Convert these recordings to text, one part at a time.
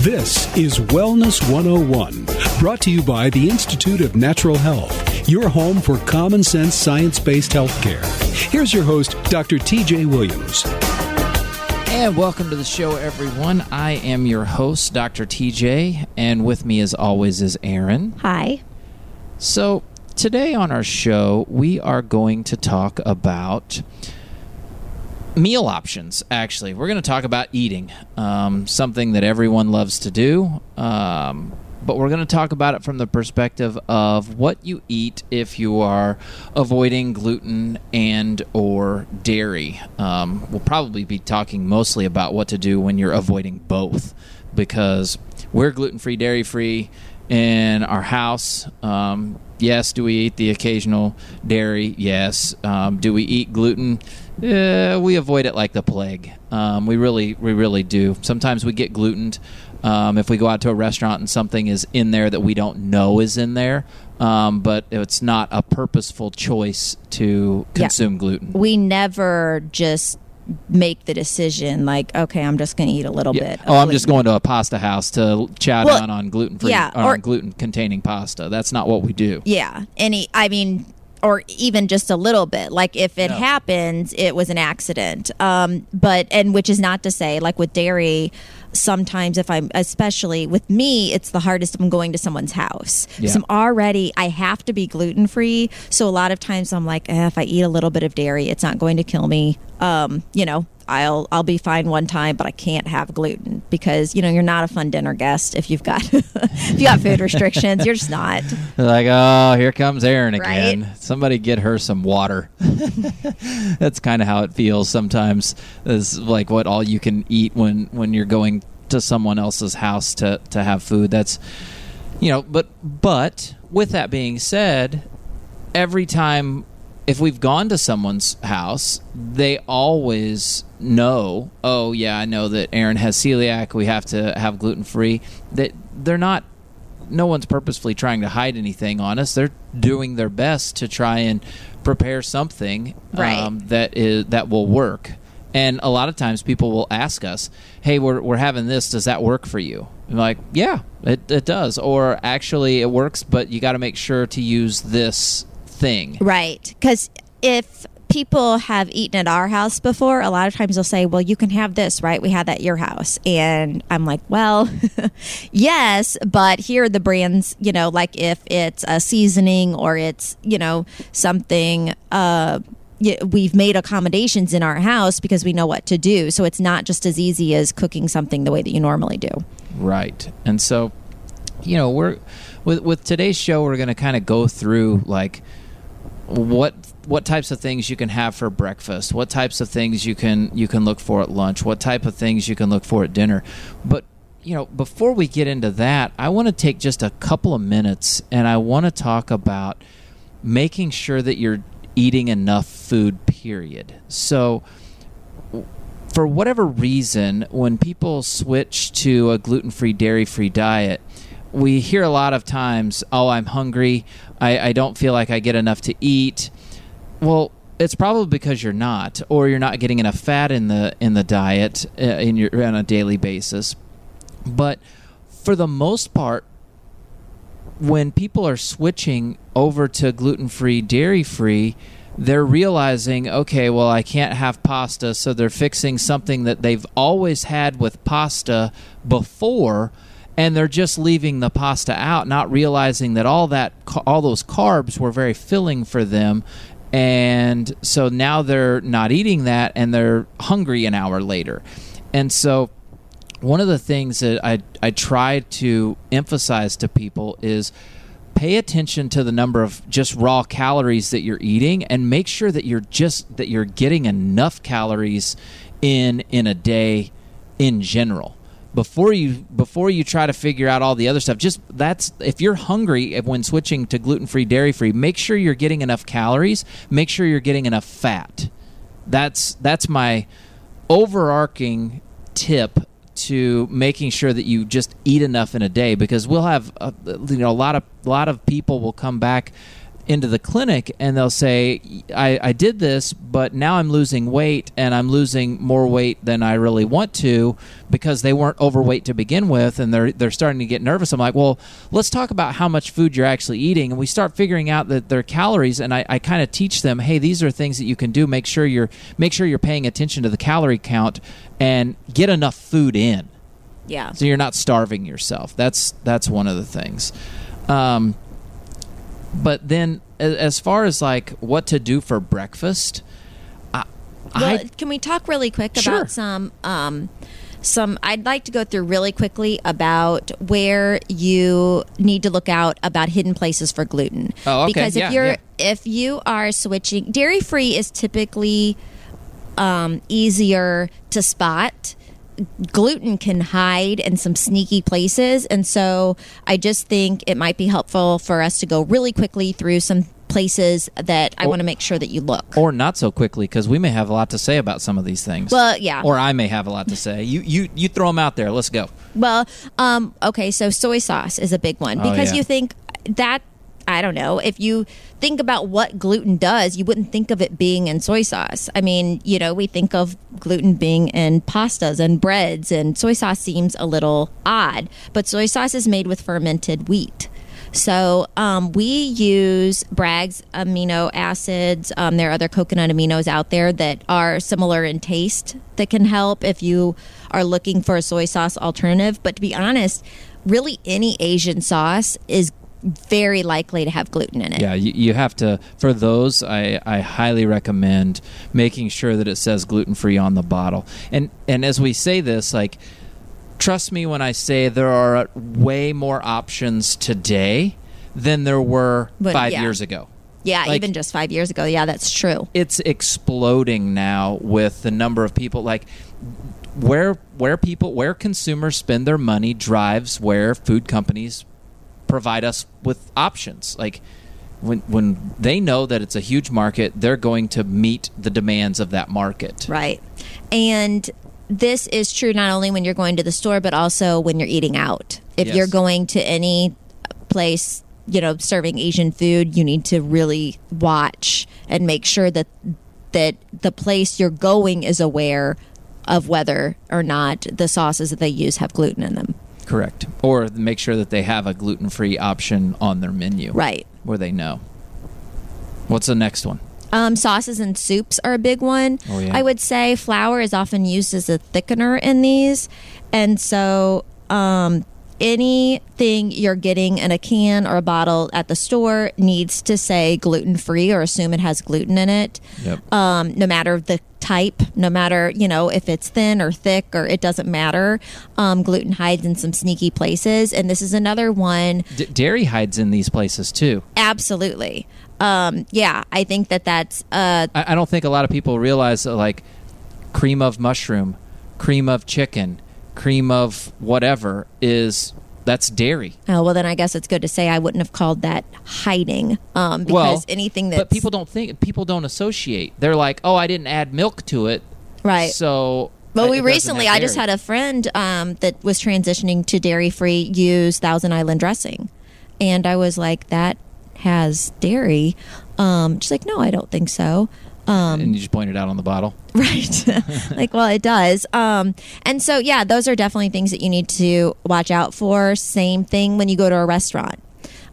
This is Wellness 101, brought to you by the Institute of Natural Health, your home for common sense science-based healthcare. Here's your host, Dr. TJ Williams. And welcome to the show, everyone. I am your host, Dr. TJ, and with me as always is Aaron. Hi. So today on our show, we are going to talk about meal options, actually. We're going to talk about eating, something that everyone loves to do, but we're going to talk about it from the perspective of what you eat if you are avoiding gluten and or dairy. We'll probably be talking mostly about what to do when you're avoiding both, because we're gluten-free, dairy-free in our house. Yes, do we eat the occasional dairy? Yes. Do we eat gluten? We avoid it like the plague. We really do. Sometimes we get glutened if we go out to a restaurant and something is in there that we don't know is in there, but it's not a purposeful choice to consume gluten. We never just make the decision like, okay, I'm just going to eat a little bit. I'm just going to a pasta house to chow down on gluten-free or gluten-containing pasta. That's not what we do. Yeah. Or even just a little bit. Like if it happens, it was an accident. Which is not to say, like with dairy, sometimes especially with me, it's the hardest if I'm going to someone's house. Yeah. So I have to be gluten-free. So a lot of times I'm like, if I eat a little bit of dairy, it's not going to kill me. I'll be fine one time, but I can't have gluten because, you're not a fun dinner guest if you've got food restrictions. You're just not. Like, oh, here comes Erin again. Right? Somebody get her some water. That's kind of how it feels sometimes. Is like what all you can eat when you're going to someone else's house to have food. That's, but with that being said, every time if we've gone to someone's house, they always know, oh, yeah, I know that Aaron has celiac. We have to have gluten-free. That no one's purposefully trying to hide anything on us. They're doing their best to try and prepare something that will work. And a lot of times people will ask us, hey, we're having this. Does that work for you? I'm like, yeah, it does. Or actually it works, but you got to make sure to use this thing. Right. Because if people have eaten at our house before, a lot of times they'll say, well, you can have this, right? We had that at your house. And I'm like, well, yes, but here are the brands, like if it's a seasoning or it's, something, we've made accommodations in our house because we know what to do. So it's not just as easy as cooking something the way that you normally do. Right. And so, we're with today's show, we're going to kind of go through like what types of things you can have for breakfast, what types of things you can look for at lunch, what type of things you can look for at dinner. But before we get into that, I want to take just a couple of minutes and I want to talk about making sure that you're eating enough food, period. So for whatever reason, when people switch to a gluten-free, dairy-free diet, we hear a lot of times, oh, I'm hungry, I don't feel like I get enough to eat. Well, it's probably because you're not, or you're not getting enough fat in the diet on a daily basis. But for the most part, when people are switching over to gluten-free, dairy-free, they're realizing, okay, well, I can't have pasta, so they're fixing something that they've always had with pasta before, and they're just leaving the pasta out, not realizing that all those carbs were very filling for them. And so now they're not eating that, and they're hungry an hour later. And so one of the things that I try to emphasize to people is pay attention to the number of just raw calories that you're eating, and make sure that you're getting enough calories in a day in general. Before you try to figure out all the other stuff, if you're hungry when switching to gluten-free, dairy-free, make sure you're getting enough calories, make sure you're getting enough fat. That's my overarching tip to making sure that you just eat enough in a day, because we'll have a lot of people will come back into the clinic and they'll say, I did this, but now I'm losing weight, and I'm losing more weight than I really want to because they weren't overweight to begin with, and they're starting to get nervous. I'm like, well, let's talk about how much food you're actually eating. And we start figuring out that their calories, and I kind of teach them, hey, these are things that you can do. Make sure you're paying attention to the calorie count and get enough food in. Yeah. So you're not starving yourself. That's one of the things. But then as far as like what to do for breakfast, can we talk really quick about some I'd like to go through really quickly about where you need to look out about hidden places for gluten. Oh, okay. Because if you are switching, dairy-free is typically easier to spot. Gluten can hide in some sneaky places, and so I just think it might be helpful for us to go really quickly through some places that I want to make sure that you look. Or not so quickly, because we may have a lot to say about some of these things. Well, yeah. Or I may have a lot to say. You throw them out there. Let's go. Well, okay, so soy sauce is a big one, because you think that, I don't know, if you think about what gluten does, you wouldn't think of it being in soy sauce. I mean, we think of gluten being in pastas and breads, and soy sauce seems a little odd, but soy sauce is made with fermented wheat. So we use Bragg's amino acids. There are other coconut aminos out there that are similar in taste that can help if you are looking for a soy sauce alternative. But to be honest, really any Asian sauce is very likely to have gluten in it. Yeah, you have to, for those, I highly recommend making sure that it says gluten-free on the bottle. And as we say this, like, trust me when I say there are way more options today than there were 5 years ago. Yeah, like, even just 5 years ago. Yeah, that's true. It's exploding now with the number of people, like, where consumers spend their money drives where food companies provide us with options. Like when they know that it's a huge market, they're going to meet the demands of that market. Right. And this is true not only when you're going to the store, but also when you're eating out. If you're going to any place, serving Asian food, you need to really watch and make sure that the place you're going is aware of whether or not the sauces that they use have gluten in them. Correct. Or make sure that they have a gluten-free option on their menu. Right. Where they know. What's the next one? Sauces and soups are a big one. Oh, yeah. I would say flour is often used as a thickener in these. And so anything you're getting in a can or a bottle at the store needs to say gluten-free or assume it has gluten in it. Yep. No matter the type, no matter, if it's thin or thick, or it doesn't matter. Gluten hides in some sneaky places. And this is another one. Dairy hides in these places too. Absolutely. Yeah, I think that's... I don't think a lot of people realize that, like, cream of mushroom, cream of chicken, cream of whatever that's dairy. Oh, well, then I guess it's good to say I wouldn't have called that hiding, because anything that's... But people don't associate. They're like, oh, I didn't add milk to it. Right. So... Well, I just had a friend that was transitioning to dairy-free use Thousand Island dressing. And I was like, that has dairy. She's like, no, I don't think so. And you just pointed out on the bottle. Right. Like, well, it does. And so, yeah, those are definitely things that you need to watch out for. Same thing when you go to a restaurant.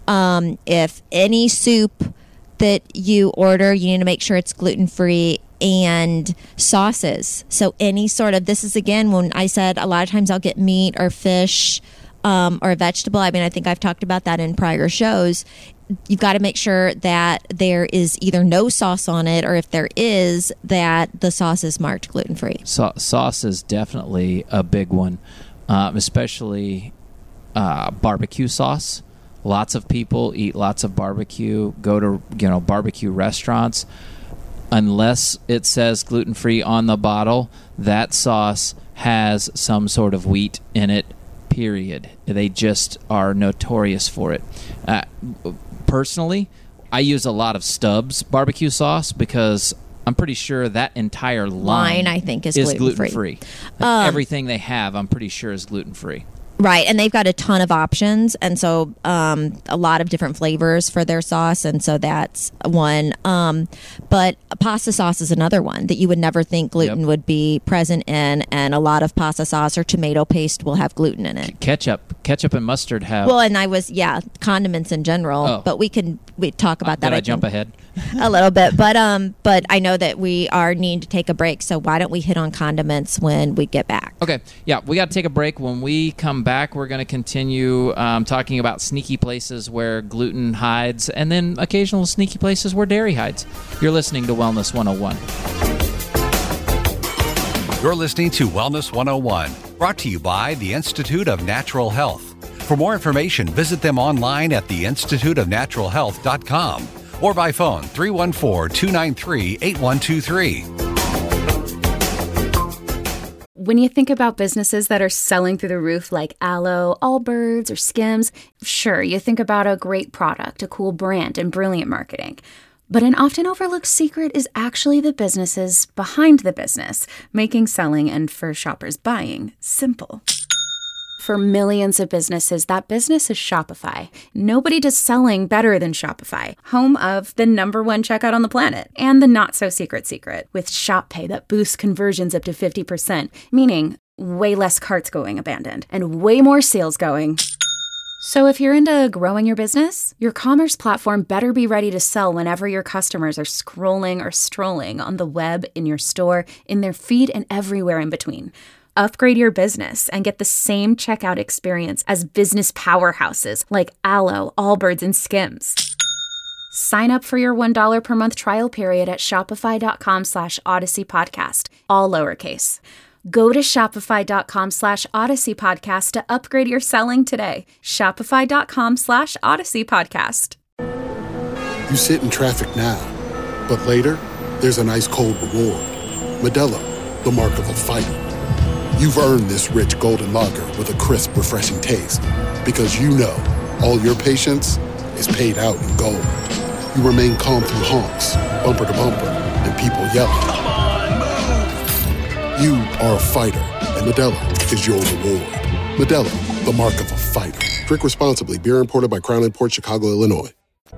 If any soup that you order, you need to make sure it's gluten-free, and sauces. So any sort of, this is again when I said a lot of times I'll get meat or fish or a vegetable. I mean, I think I've talked about that in prior shows. You've got to make sure that there is either no sauce on it, or if there is, that the sauce is marked gluten-free. Sauce is definitely a big one, especially barbecue sauce. Lots of people eat lots of barbecue, go to barbecue restaurants. Unless it says gluten-free on the bottle, that sauce has some sort of wheat in it, period. They just are notorious for it. Personally, I use a lot of Stubbs barbecue sauce because I'm pretty sure that entire line I think is gluten-free. Everything they have, I'm pretty sure, is gluten-free. Right, and they've got a ton of options, and so a lot of different flavors for their sauce, and so that's one. But pasta sauce is another one that you would never think gluten would be present in, and a lot of pasta sauce or tomato paste will have gluten in it. Ketchup and mustard have. Well, and condiments in general, but we talk about that. Did I jump ahead? A little bit, but I know that we need to take a break, so why don't we hit on condiments when we get back? Okay, yeah, we got to take a break. When we come back, we're going to continue talking about sneaky places where gluten hides, and then occasional sneaky places where dairy hides. You're listening to Wellness 101. You're listening to Wellness 101, brought to you by the Institute of Natural Health. For more information, visit them online at theinstituteofnaturalhealth.com or by phone 314-293-8123. When you think about businesses that are selling through the roof like Aloe, Allbirds, or Skims, sure, you think about a great product, a cool brand, and brilliant marketing. But an often overlooked secret is actually the businesses behind the business, making selling and for shoppers buying simple. For millions of businesses, that business is Shopify. Nobody does selling better than Shopify, home of the #1 checkout on the planet, and the not-so-secret secret, with Shop Pay that boosts conversions up to 50%, meaning way less carts going abandoned, and way more sales going. So if you're into growing your business, your commerce platform better be ready to sell whenever your customers are scrolling or strolling on the web, in your store, in their feed, and everywhere in between. Upgrade your business and get the same checkout experience as business powerhouses like Aloe, Allbirds, and Skims. Sign up for your $1 per month trial period at shopify.com/Odyssey Podcast, all lowercase. Go to shopify.com/Odyssey Podcast to upgrade your selling today. Shopify.com/Odyssey Podcast. You sit in traffic now, but later, there's an ice cold reward. Modelo, the mark of a fighter. You've earned this rich golden lager with a crisp, refreshing taste. Because you know, all your patience is paid out in gold. You remain calm through honks, bumper to bumper, and people yelling. Come on, move! You are a fighter, and Modelo is your reward. Modelo, the mark of a fighter. Drink responsibly. Beer imported by Crown Imports, Chicago, Illinois.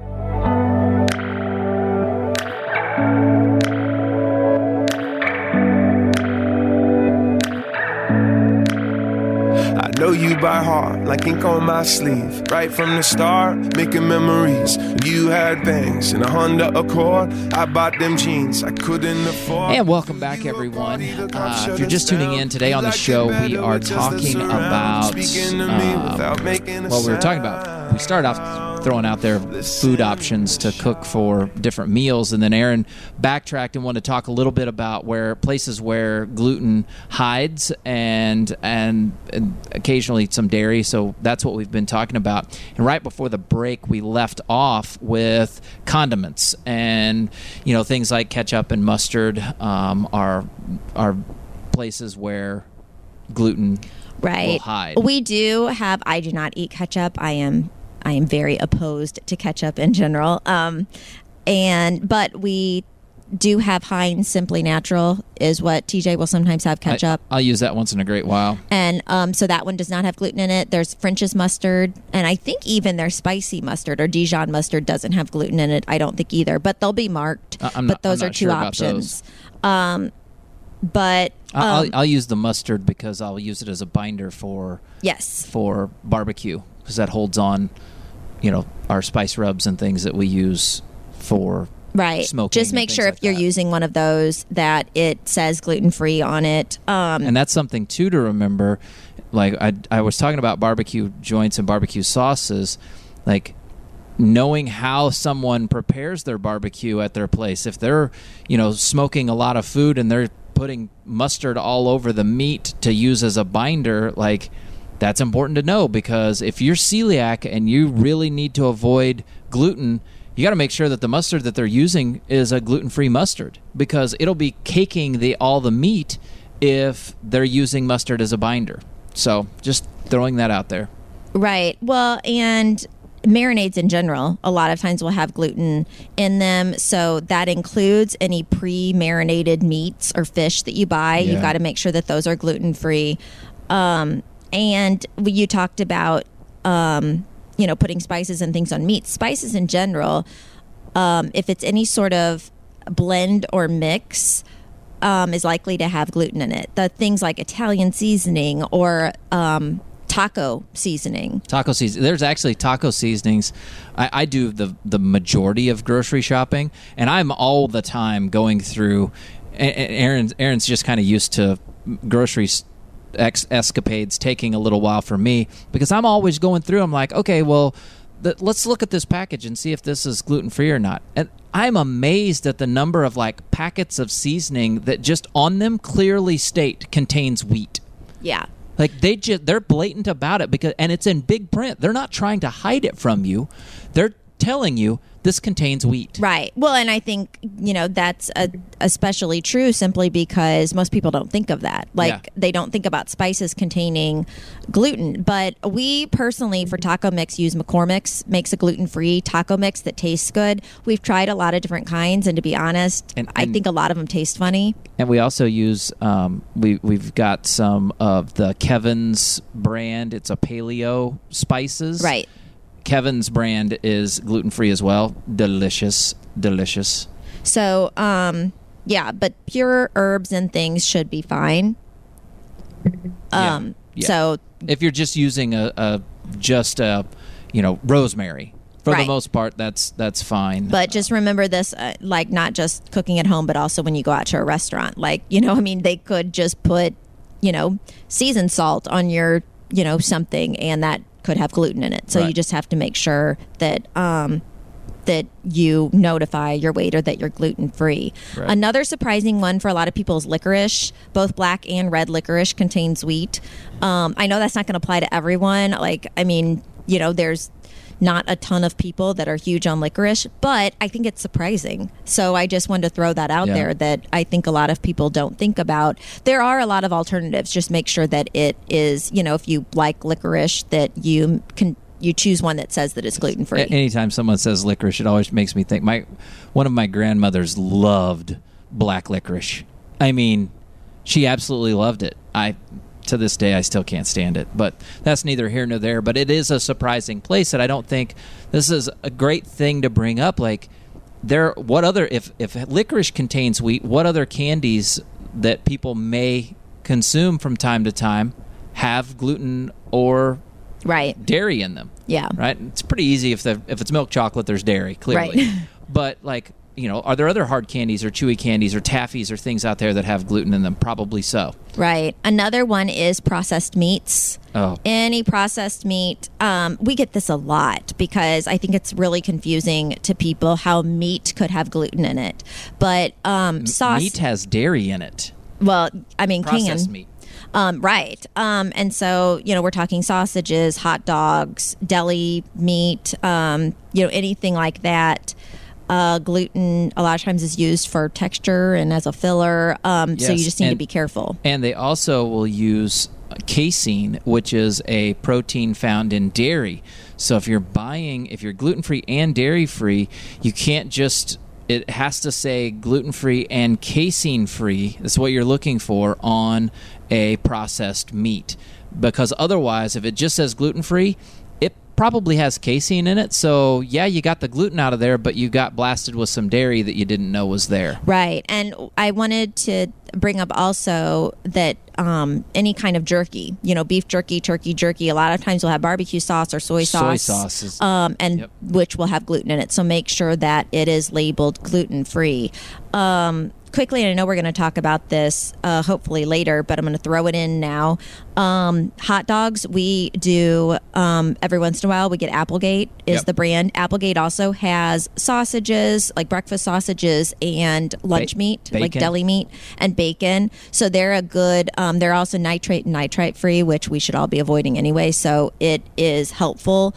Know you by heart, like ink on my sleeve. Right from the start, making memories. You had bangs in a Honda Accord. I bought them jeans I couldn't afford. And welcome back, everyone. If you're just tuning in today on the show, we are talking about, we started off throwing out there food options to cook for different meals, and then Aaron backtracked and wanted to talk a little bit about places where gluten hides and occasionally some dairy. So that's what we've been talking about. And right before the break, we left off with condiments, and things like ketchup and mustard are places where gluten will hide. We do have. I do not eat ketchup. I am very opposed to ketchup in general. But we do have Heinz Simply Natural is what TJ will sometimes have ketchup. I'll use that once in a great while. And so that one does not have gluten in it. There's French's mustard, and I think even their spicy mustard or Dijon mustard doesn't have gluten in it. I don't think either, but they'll be marked. Those are two options. I'll use the mustard because I'll use it as a binder for barbecue, because that holds on, our spice rubs and things that we use for smoking. Just make sure if you're using one of those that it says gluten-free on it. And that's something too to remember. Like I was talking about barbecue joints and barbecue sauces, like knowing how someone prepares their barbecue at their place. If they're, smoking a lot of food and they're putting mustard all over the meat to use as a binder, that's important to know, because if you're celiac and you really need to avoid gluten, you got to make sure that the mustard that they're using is a gluten-free mustard, because it'll be caking all the meat if they're using mustard as a binder. So just throwing that out there. Right. Well, and marinades in general, a lot of times will have gluten in them. So that includes any pre-marinated meats or fish that you buy. Yeah. You've got to make sure that those are gluten-free. And you talked about, putting spices and things on meat. Spices in general, if it's any sort of blend or mix, is likely to have gluten in it. The things like Italian seasoning or taco seasoning. Taco seasoning. There's actually taco seasonings. I do the majority of grocery shopping, and I'm all the time going through. Aaron's just kind of used to grocery escapades taking a little while for me because I'm always going through. I'm like, okay, well, let's look at this package and see if this is gluten-free or not. And I'm amazed at the number of like packets of seasoning that just on them clearly state contains wheat. Yeah. Like they're blatant about it and it's in big print. They're not trying to hide it from you. They're telling you this contains wheat. Right. Well, and I think, that's especially true simply because most people don't think of that. They don't think about spices containing gluten. But we personally, for taco mix, use McCormick's, makes a gluten-free taco mix that tastes good. We've tried a lot of different kinds, and to be honest, I think a lot of them taste funny. And we also use, we've got some of the Kevin's brand. It's a paleo spices. Right. Kevin's brand is gluten-free as well. Delicious. So, but pure herbs and things should be fine. So if you're just using rosemary, for the most part, that's fine. But just remember this, not just cooking at home, but also when you go out to a restaurant. They could just put, seasoned salt on your, something, and that could have gluten in it. So you just have to make sure that that you notify your waiter that you're gluten-free. Right. Another surprising one for a lot of people is licorice. Both black and red licorice contains wheat. I know that's not going to apply to everyone. There's not a ton of people that are huge on licorice, but I think it's surprising. So I just wanted to throw that out there that I think a lot of people don't think about. There are a lot of alternatives. Just make sure that it is, if you like licorice, that you choose one that says that it's gluten-free. Anytime someone says licorice, it always makes me think. One of my grandmothers loved black licorice. I mean, she absolutely loved it. To this day, I still can't stand it, but that's neither here nor there. But it is a surprising place that I don't think this is a great thing to bring up. If licorice contains wheat, what other candies that people may consume from time to time have gluten or dairy in them? Yeah, right. It's pretty easy if it's milk chocolate, there's dairy clearly, right. But are there other hard candies or chewy candies or taffies or things out there that have gluten in them? Probably so. Right. Another one is processed meats. Oh. Any processed meat. We get this a lot because I think it's really confusing to people how meat could have gluten in it. But sauce. Meat has dairy in it. Well, I mean, processed meat. Right. And so, we're talking sausages, hot dogs, deli meat, anything like that. Gluten a lot of times is used for texture and as a filler, yes. So you just need to be careful. And they also will use casein, which is a protein found in dairy. So if you're gluten-free and dairy-free, you can't just... It has to say gluten-free and casein-free. That's what you're looking for on a processed meat. Because otherwise, if it just says gluten-free, it probably has casein in it. So, you got the gluten out of there, but you got blasted with some dairy that you didn't know was there. Right. And I wanted to bring up also that any kind of jerky, beef jerky, turkey jerky, a lot of times will have barbecue sauce or soy sauce. Soy sauce. Which will have gluten in it. So make sure that it is labeled gluten-free. Quickly, and I know we're going to talk about this hopefully later, but I'm going to throw it in now. Hot dogs, we do every once in a while. We get Applegate is the brand. Applegate also has sausages, like breakfast sausages and lunch meat, bacon. Like deli meat and bacon. So they're a good, they're also nitrate and nitrite free, which we should all be avoiding anyway. So it is helpful.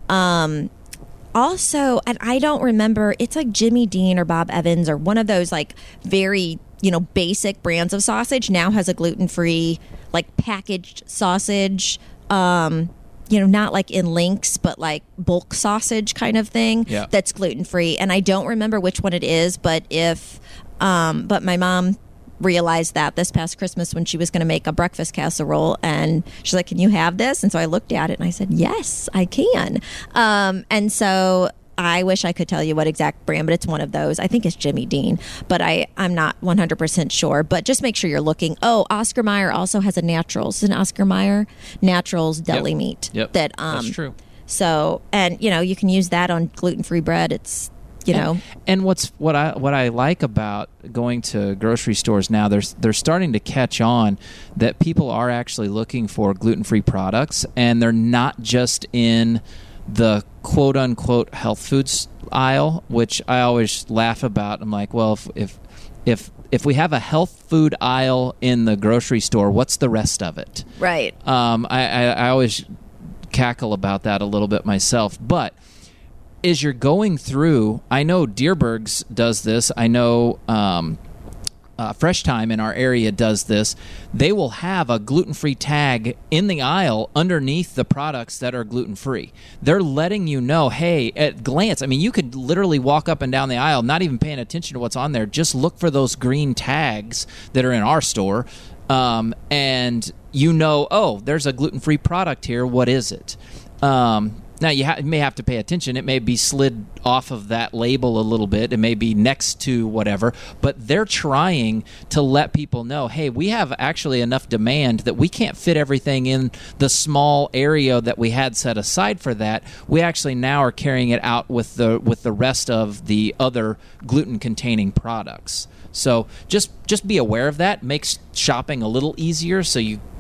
Also, and I don't remember, it's like Jimmy Dean or Bob Evans or one of those like very, basic brands of sausage now has a gluten-free like packaged sausage, not like in links, but like bulk sausage kind of thing that's gluten-free. And I don't remember which one it is, but but my mom realized that this past Christmas when she was going to make a breakfast casserole, and she's like, "Can you have this?" And so I looked at it and I said, "Yes, I can." And so I wish I could tell you what exact brand, but it's one of those. I think it's Jimmy Dean, but I'm not 100% sure. But just make sure you're looking. Oh, Oscar Mayer also has a Naturals. Isn't Oscar Mayer Naturals deli meat? Yep, that's true. So, and you can use that on gluten-free bread. It's And what I like about going to grocery stores now, they're starting to catch on that people are actually looking for gluten-free products, and they're not just in the quote-unquote health foods aisle, which I always laugh about. I'm like, well, if we have a health food aisle in the grocery store, what's the rest of it? Right. I always cackle about that a little bit myself. But as you're going through, I know Dierberg's does this. I know Fresh Time in our area does this. They will have a gluten-free tag in the aisle underneath the products that are gluten-free. They're letting you know, hey, at glance, I mean, you could literally walk up and down the aisle, not even paying attention to what's on there. Just look for those green tags that are in our store, and oh, there's a gluten-free product here. What is it? Now, you may have to pay attention. It may be slid off of that label a little bit. It may be next to whatever. But they're trying to let people know, hey, we have actually enough demand that we can't fit everything in the small area that we had set aside for that. We actually now are carrying it out with the rest of the other gluten-containing products. So just be aware of that. Makes shopping a little easier. So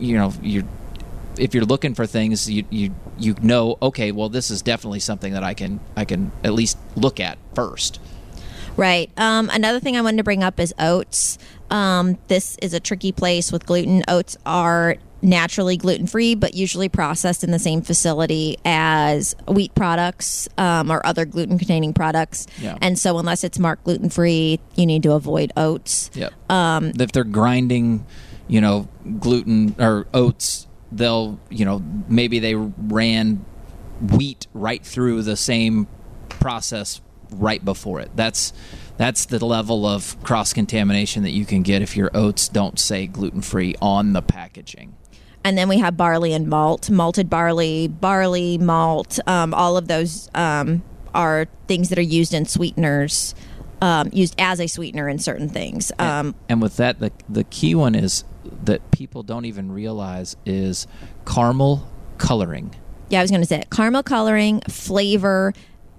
if you're looking for things, you know, okay, well, this is definitely something that I can at least look at first. Right. Another thing I wanted to bring up is oats. This is a tricky place with gluten. Oats are naturally gluten-free, but usually processed in the same facility as wheat products or other gluten-containing products. Yeah. And so unless it's marked gluten-free, you need to avoid oats. Yep. If they're grinding, gluten or oats, they'll, maybe they ran wheat right through the same process right before it. That's the level of cross-contamination that you can get if your oats don't say gluten-free on the packaging. And then we have barley and malt, malted barley, malt. All of those are things that are used in sweeteners, used as a sweetener in certain things. And with that, the key one is that people don't even realize is caramel coloring. Yeah, I was going to say it. Caramel coloring, flavoring,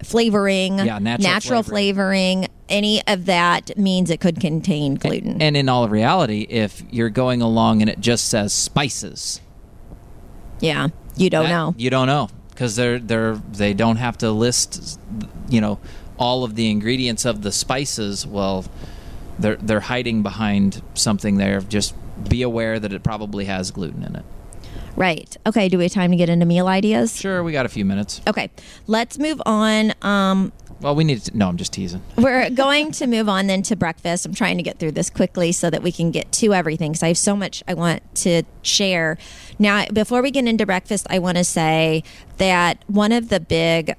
natural flavoring, any of that means it could contain gluten. And in all reality, if you're going along and it just says spices, yeah, you don't know. You don't know because they don't have to list, all of the ingredients of the spices. Well, they're hiding behind something there. Just be aware that it probably has gluten in it. Right. Okay, do we have time to get into meal ideas? Sure, we got a few minutes. Okay, let's move on. Well, we need to... No, I'm just teasing. We're going to move on then to breakfast. I'm trying to get through this quickly so that we can get to everything because I have so much I want to share. Now, before we get into breakfast, I want to say that one of the big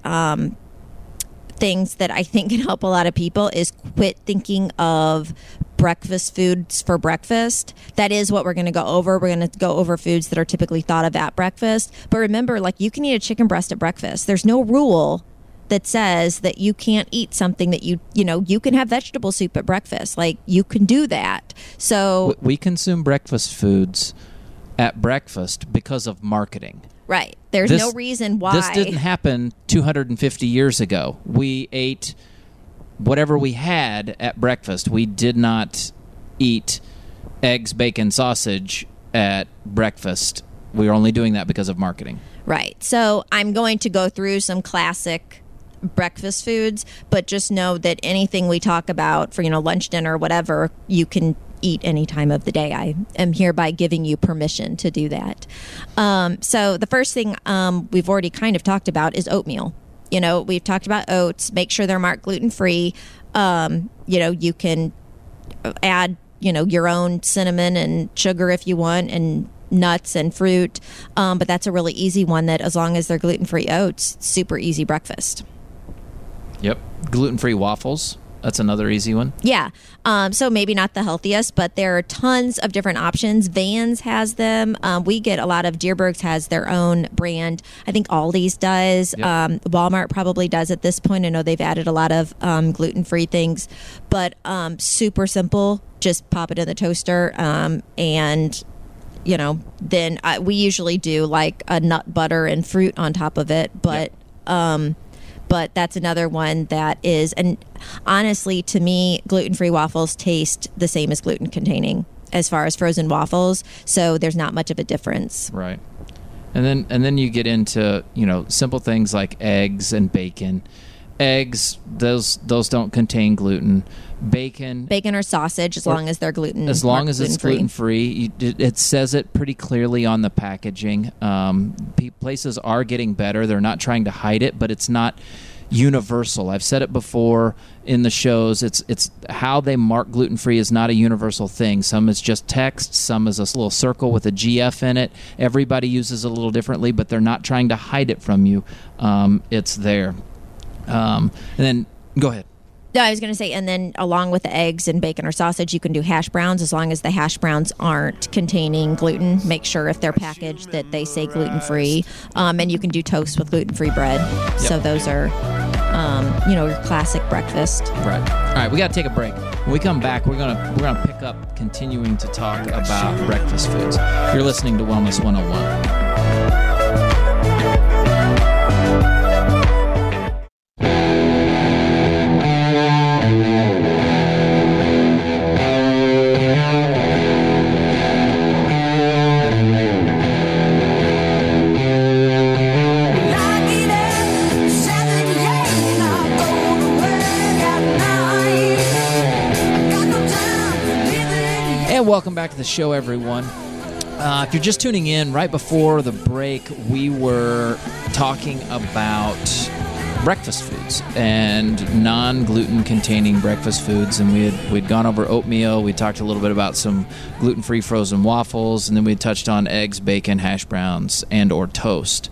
things that I think can help a lot of people is quit thinking of breakfast foods for breakfast. That is what we're going to go over. We're going to go over foods that are typically thought of at breakfast. But remember, you can eat a chicken breast at breakfast. There's no rule that says that you can't eat something that you can have vegetable soup at breakfast. You can do that. So we consume breakfast foods at breakfast because of marketing. Right. There's no reason why. This didn't happen 250 years ago. We ate whatever we had at breakfast. We did not eat eggs, bacon, sausage at breakfast. We were only doing that because of marketing. Right. So I'm going to go through some classic breakfast foods, but just know that anything we talk about for, lunch, dinner, whatever, you can eat any time of the day. I am hereby giving you permission to do that. So the first thing we've already kind of talked about is oatmeal. We've talked about oats. Make sure they're marked gluten-free. You can add, your own cinnamon and sugar if you want, and nuts and fruit. But that's a really easy one that, as long as they're gluten-free oats, super easy breakfast. Yep. Gluten-free waffles. That's another easy one. Yeah. So maybe not the healthiest, but there are tons of different options. Vans has them. We get a lot of Dierberg's has their own brand. I think Aldi's does. Yep. Walmart probably does at this point. I know they've added a lot of gluten-free things, but super simple. Just pop it in the toaster and then we usually do like a nut butter and fruit on top of it. But but that's another one that is, and honestly, to me, gluten-free waffles taste the same as gluten-containing as far as frozen waffles. So there's not much of a difference. Right. And then you get into, simple things like eggs and bacon. Eggs, those don't contain gluten. Bacon or sausage, as long as they're gluten. As long as it's gluten-free. It says it pretty clearly on the packaging. Places are getting better. They're not trying to hide it, but it's not universal. I've said it before in the shows. It's how they mark gluten-free is not a universal thing. Some is just text. Some is a little circle with a GF in it. Everybody uses it a little differently, but they're not trying to hide it from you. It's there. And then, go ahead. No, I was going to say, and then along with the eggs and bacon or sausage, you can do hash browns as long as the hash browns aren't containing gluten. Make sure if they're packaged that they say gluten-free. And you can do toast with gluten-free bread. Yep. So those are, your classic breakfast. Right. All right, we got to take a break. When we come back, we're gonna pick up continuing to talk about breakfast foods. You're listening to Wellness 101. Welcome back to the show, everyone. If you're just tuning in, right before the break, we were talking about breakfast foods and non-gluten containing breakfast foods, and we'd gone over oatmeal. We talked a little bit about some gluten-free frozen waffles, and then we touched on eggs, bacon, hash browns, and or toast.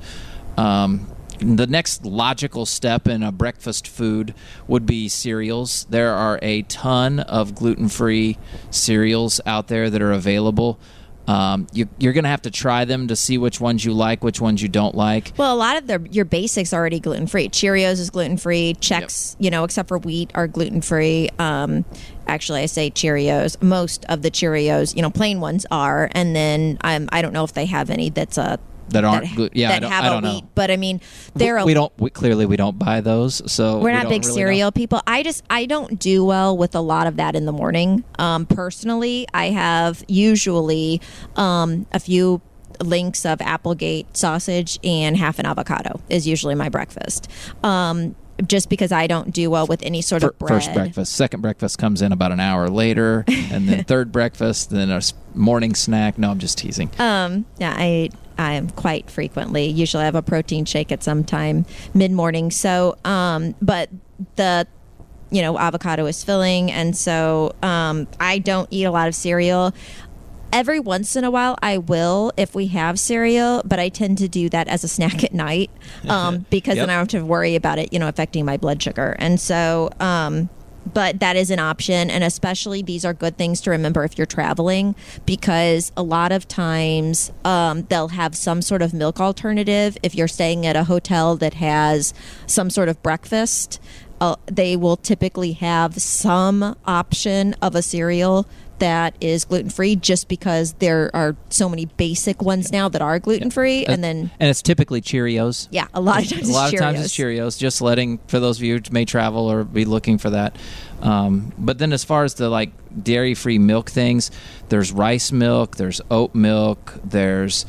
The next logical step in a breakfast food would be cereals. There are a ton of gluten-free cereals out there that are available. You're going to have to try them to see which ones you like, which ones you don't like. Well, a lot of your basics are already gluten-free. Cheerios is gluten-free. Chex, except for wheat, are gluten-free. Actually, I say Cheerios. Most of the Cheerios, plain ones are. And then I don't know if they have any that aren't gluten. Yeah, I don't know. Wheat, but I mean, we don't buy those, so we're not big really cereal people. I don't do well with a lot of that in the morning. Personally, I have usually a few links of Applegate sausage and half an avocado is usually my breakfast. Just because I don't do well with any sort of bread. First breakfast. Second breakfast comes in about an hour later, and then third breakfast, then a morning snack. No, I'm just teasing. Yeah, I am quite frequently. Usually I have a protein shake at some time mid-morning. So, but the, avocado is filling. And so I don't eat a lot of cereal. Every once in a while I will if we have cereal, but I tend to do that as a snack at night because then I don't have to worry about it, affecting my blood sugar. And so, but that is an option, and especially these are good things to remember if you're traveling, because a lot of times they'll have some sort of milk alternative. If you're staying at a hotel that has some sort of breakfast, they will typically have some option of a cereal that is gluten-free, just because there are so many basic ones now that are gluten-free. And it's typically Cheerios. Yeah, a lot of times it's Cheerios. Just letting, for those of you who may travel or be looking for that. But then as far as the dairy-free milk things, there's rice milk, there's oat milk, there's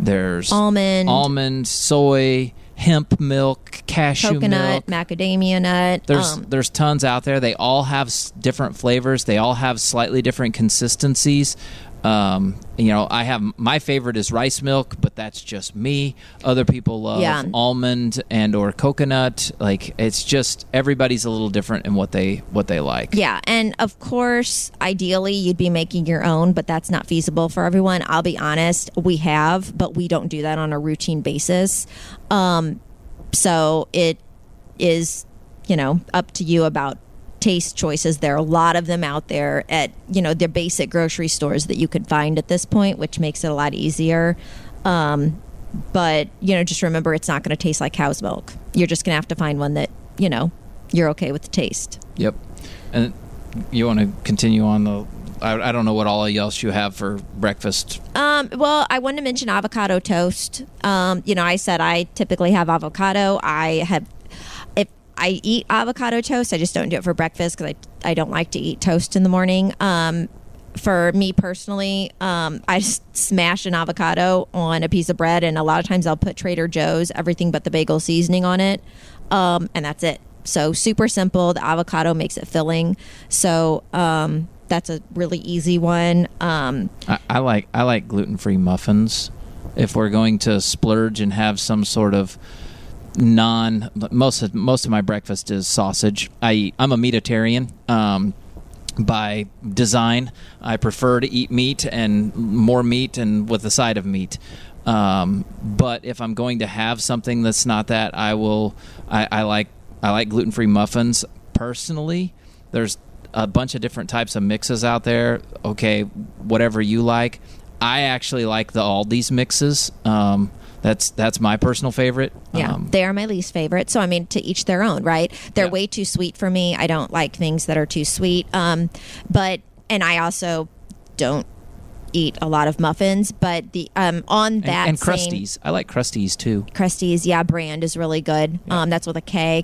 almond, soy, hemp milk, cashew coconut, milk, macadamia nut. There's tons out there. They all have different flavors. They all have slightly different consistencies. I have, my favorite is rice milk, but that's just me. Other people love almond and or coconut. It's just, everybody's a little different in what they like. Yeah, and of course, ideally, you'd be making your own, but that's not feasible for everyone. I'll be honest, we have, but we don't do that on a routine basis. So it is, up to you about taste choices. There are a lot of them out there at, the basic grocery stores that you could find at this point, which makes it a lot easier. But, just remember, it's not going to taste like cow's milk. You're just going to have to find one that, you're okay with the taste. Yep. And you want to continue on the... I don't know what all else you have for breakfast. Well, I wanted to mention avocado toast. I said I typically have avocado. If I eat avocado toast, I just don't do it for breakfast because I don't like to eat toast in the morning. For me personally, I just smash an avocado on a piece of bread, and a lot of times I'll put Trader Joe's everything but the bagel seasoning on it, and that's it. So super simple. The avocado makes it filling. So that's a really easy one. I like gluten-free muffins. If we're going to splurge and have some sort of most of my breakfast is sausage. I'm a meatitarian. By design, I prefer to eat meat and more meat and with a side of meat. But if I'm going to have something that's not that, I like gluten-free muffins. Personally, there's a bunch of different types of mixes out there. Okay, whatever you like. I actually like the Aldi's mixes. That's my personal favorite. Yeah, they are my least favorite. So, to each their own, right? They're way too sweet for me. I don't like things that are too sweet. And I also don't eat a lot of muffins. But on that and Krusties. I like Krusties too. Krusties, yeah, brand is really good. Yeah. That's with a K,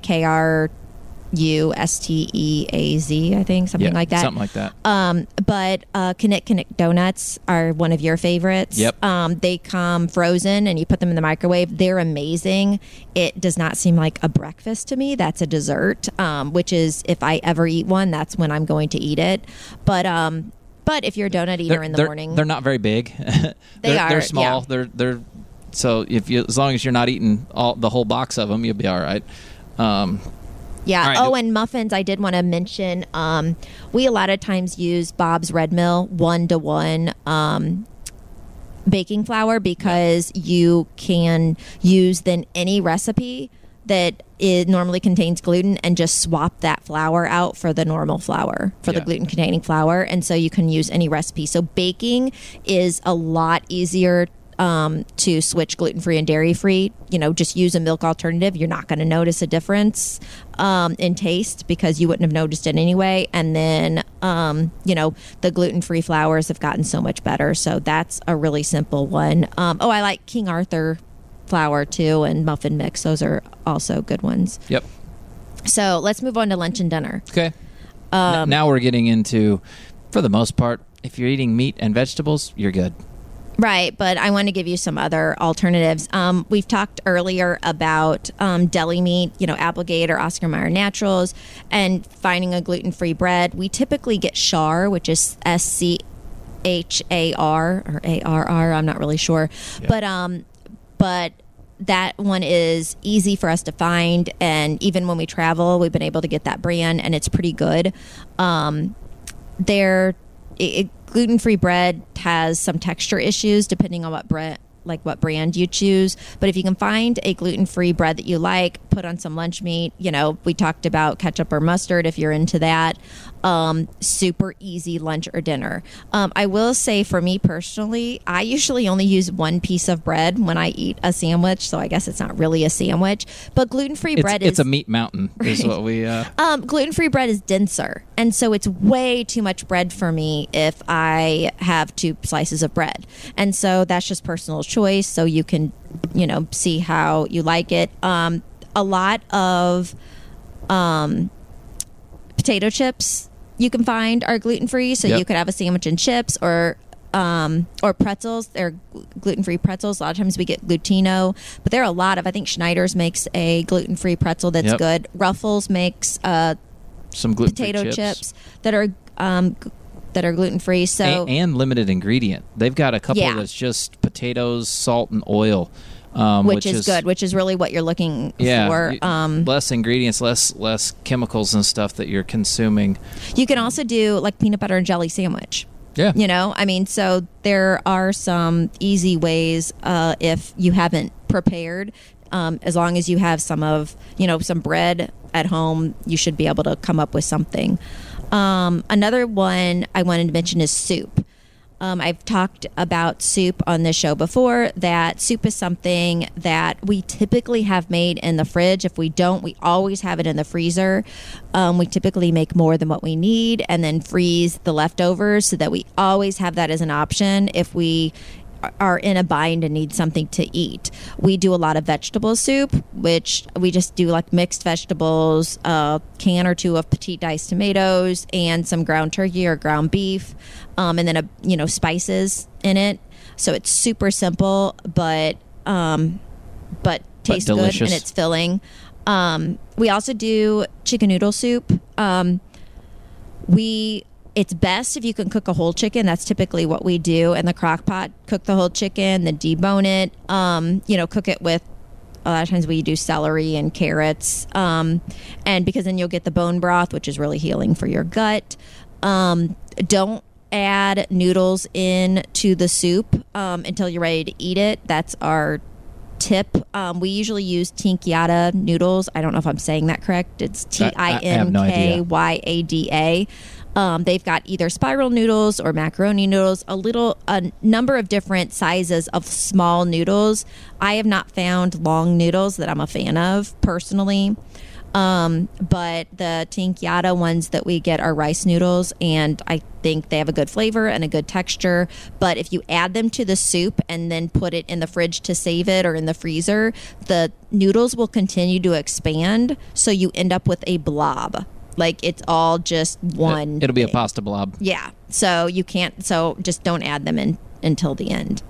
KRUSTEAZ, I think, something like that. Something like that. But Knick donuts are one of your favorites. Yep. They come frozen and you put them in the microwave. They're amazing. It does not seem like a breakfast to me. That's a dessert, which is, if I ever eat one, that's when I'm going to eat it. But if you're a donut eater in the morning, they're not very big. They're small. Yeah. They're so as long as you're not eating the whole box of them, you'll be all right. Yeah. Right. Oh, and muffins, I did want to mention, we a lot of times use Bob's Red Mill 1-to-1 baking flour because you can use then any recipe that it normally contains gluten and just swap that flour out for the normal flour, for the gluten-containing flour. And so you can use any recipe. So baking is a lot easier to switch gluten-free and dairy-free. Just use a milk alternative. You're not going to notice a difference in taste because you wouldn't have noticed it anyway. And then, the gluten-free flours have gotten so much better. So that's a really simple one. I like King Arthur flour too, and muffin mix. Those are also good ones. Yep. So let's move on to lunch and dinner. Okay. Now we're getting into, for the most part, if you're eating meat and vegetables, you're good. Right, but I want to give you some other alternatives. We've talked earlier about deli meat, Applegate or Oscar Mayer Naturals, and finding a gluten-free bread. We typically get Schar, which is SCHAR or ARR. I'm not really sure, but that one is easy for us to find, and even when we travel, we've been able to get that brand, and it's pretty good. Gluten-free bread has some texture issues depending on what brand you choose. But if you can find a gluten-free bread that you like, put on some lunch meat. We talked about ketchup or mustard if you're into that. Super easy lunch or dinner. I will say for me personally, I usually only use one piece of bread when I eat a sandwich, so I guess it's not really a sandwich. But gluten-free bread it's a meat mountain is what we... gluten-free bread is denser, and so it's way too much bread for me if I have 2 slices of bread. And so that's just personal choice, so you can, see how you like it. A lot of potato chips you can find are gluten-free, so you could have a sandwich and chips, or pretzels. They're gluten-free pretzels. A lot of times we get Glutino, but there are a lot of, I think Schneider's makes a gluten-free pretzel that's good. Ruffles makes some gluten-free potato chips that are gluten-free. So and limited ingredient. They've got a couple that's just potatoes, salt, and oil. Which is good, which is really what you're looking for. Less ingredients, less chemicals and stuff that you're consuming. You can also do like peanut butter and jelly sandwich. Yeah. So there are some easy ways if you haven't prepared As long as you have some bread at home, you should be able to come up with something. Another one I wanted to mention is soup. I've talked about soup on this show before, that soup is something that we typically have made in the fridge. If we don't, we always have it in the freezer. We typically make more than what we need and then freeze the leftovers so that we always have that as an option if we are in a bind and need something to eat. We do a lot of vegetable soup, which we just do like mixed vegetables, a can or two of petite diced tomatoes, and some ground turkey or ground beef, and then spices in it. So it's super simple, but tastes good and it's filling. We also do chicken noodle soup. It's best if you can cook a whole chicken. That's typically what we do in the crock pot. Cook the whole chicken, then debone it. Cook it with, a lot of times we do celery and carrots. And because then you'll get the bone broth, which is really healing for your gut. Don't add noodles into the soup until you're ready to eat it. That's our tip. We usually use Tinkyada noodles. I don't know if I'm saying that correct. It's Tinkyada. They've got either spiral noodles or macaroni noodles, a number of different sizes of small noodles. I have not found long noodles that I'm a fan of personally. But the Tinkyada ones that we get are rice noodles, and I think they have a good flavor and a good texture. But if you add them to the soup and then put it in the fridge to save it or in the freezer, the noodles will continue to expand, so you end up with a blob. Like it's all just one. It'll be a pasta blob. Yeah. So just don't add them in until the end.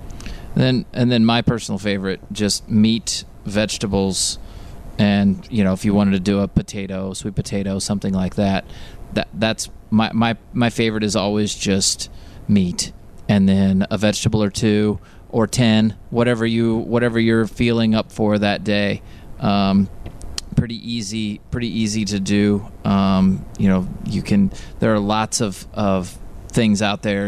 Then my personal favorite, just meat, vegetables, and if you wanted to do a sweet potato, something like that. That's my favorite is always just meat, and then a vegetable or two or 10, whatever you're feeling up for that day. Pretty easy to do. There are lots of things out there.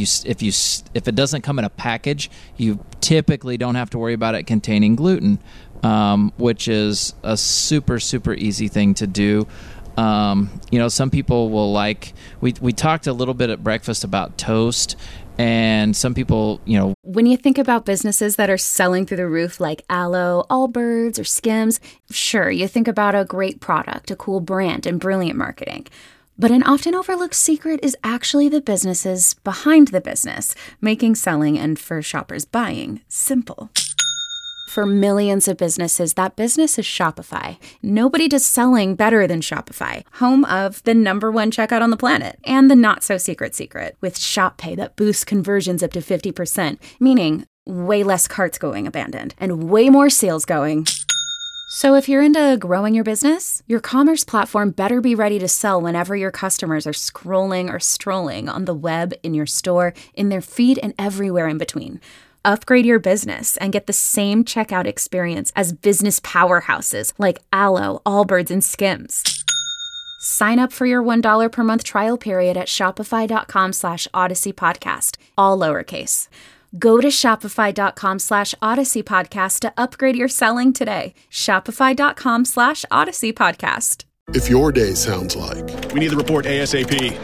If it doesn't come in a package, you typically don't have to worry about it containing gluten, which is a super, super easy thing to do. Some people will we talked a little bit at breakfast about toast. And some people, When you think about businesses that are selling through the roof like Aloe, Allbirds, or Skims, sure, you think about a great product, a cool brand, and brilliant marketing. But an often overlooked secret is actually the businesses behind the business, making selling and, for shoppers, buying simple. For millions of businesses, that business is Shopify. Nobody does selling better than Shopify, home of the #1 checkout on the planet and the not-so-secret secret with Shop Pay that boosts conversions up to 50%, meaning way less carts going abandoned and way more sales going. So if you're into growing your business, your commerce platform better be ready to sell whenever your customers are scrolling or strolling on the web, in your store, in their feed, and everywhere in between. Upgrade your business and get the same checkout experience as business powerhouses like Aloe, Allbirds, and Skims. Sign up for your $1 per month trial period at shopify.com/Odyssey Podcast, all lowercase. Go to shopify.com/Odyssey Podcast to upgrade your selling today. Shopify.com/Odyssey Podcast. If your day sounds like, we need the report ASAP,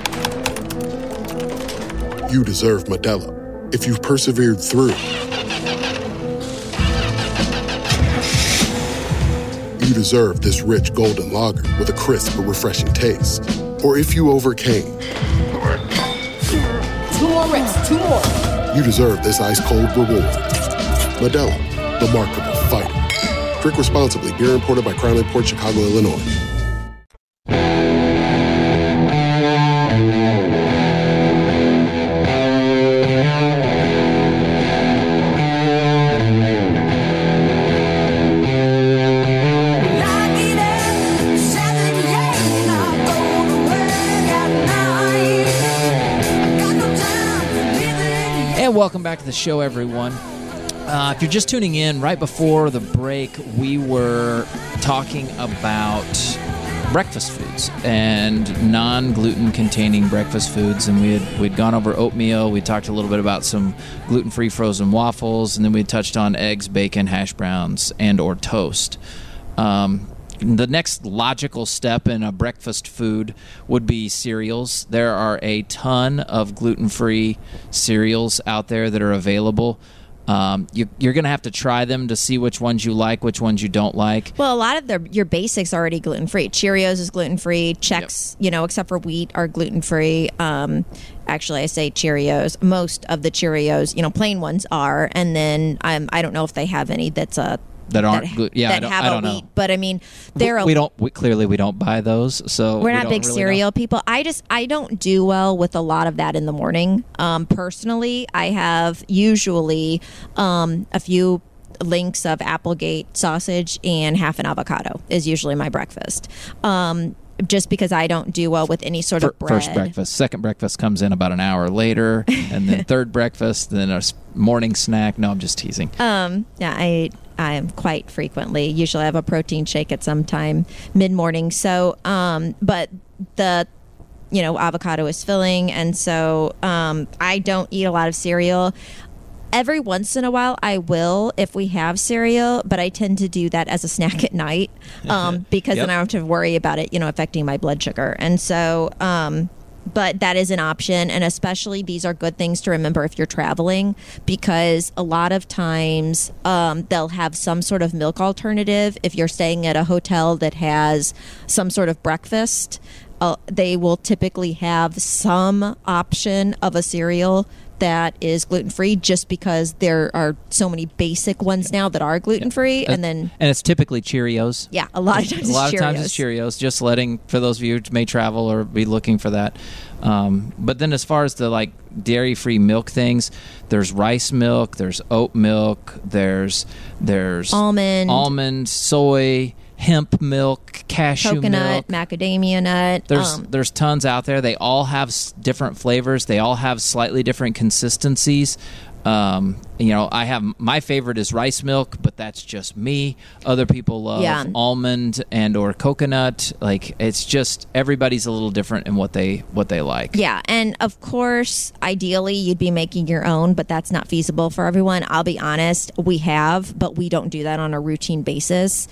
you deserve Modelo. If you've persevered through, you deserve this rich golden lager with a crisp but refreshing taste. Or if you overcame, 2 more reps, 2 more. You deserve this ice-cold reward. Modelo, the Remarkable Fighter. Drink responsibly. Beer imported by Crown Imports, Chicago, Illinois. Welcome back to the show, everyone. If you're just tuning in, right before the break, we were talking about breakfast foods and non-gluten containing breakfast foods, and we'd gone over oatmeal. We talked a little bit about some gluten-free frozen waffles, and then we touched on eggs, bacon, hash browns, and or toast. The next logical step in a breakfast food would be cereals. There are a ton of gluten-free cereals out there that are available. You're going to have to try them to see which ones you like, which ones you don't like. Well, a lot of your basics are already gluten-free. Cheerios is gluten-free. Chex, except for wheat, are gluten-free. Actually, I say Cheerios. Most of the Cheerios, plain ones are. And then I don't know if they have any that aren't good. Yeah, that have a wheat. But I mean, we don't buy those, so we're not big really cereal people. I don't do well with a lot of that in the morning. Personally, I have usually a few links of Applegate sausage and half an avocado is usually my breakfast. Just because I don't do well with any sort of bread. First breakfast. Second breakfast comes in about an hour later, and then third breakfast, then a morning snack. No, I'm just teasing. Yeah, I am quite frequently. Usually I have a protein shake at some time mid-morning. So, but the, avocado is filling, and so I don't eat a lot of cereal. Every once in a while I will if we have cereal, but I tend to do that as a snack at night because then I don't have to worry about it, affecting my blood sugar. And so, but that is an option, and especially these are good things to remember if you're traveling, because a lot of times they'll have some sort of milk alternative. If you're staying at a hotel that has some sort of breakfast, they will typically have some option of a cereal that is gluten-free, just because there are so many basic ones now that are gluten-free. And it's typically Cheerios. Yeah, a lot of times it's Cheerios. Just letting, for those of you who may travel or be looking for that. But then as far as the dairy-free milk things, there's rice milk, there's oat milk, there's almond, soy, hemp milk, cashew coconut, milk, macadamia nut. There's tons out there. They all have different flavors. They all have slightly different consistencies. I have my favorite is rice milk, but that's just me. Other people love almond and or coconut. It's just everybody's a little different in what they like. Yeah, and of course, ideally you'd be making your own, but that's not feasible for everyone. I'll be honest, we have, but we don't do that on a routine basis.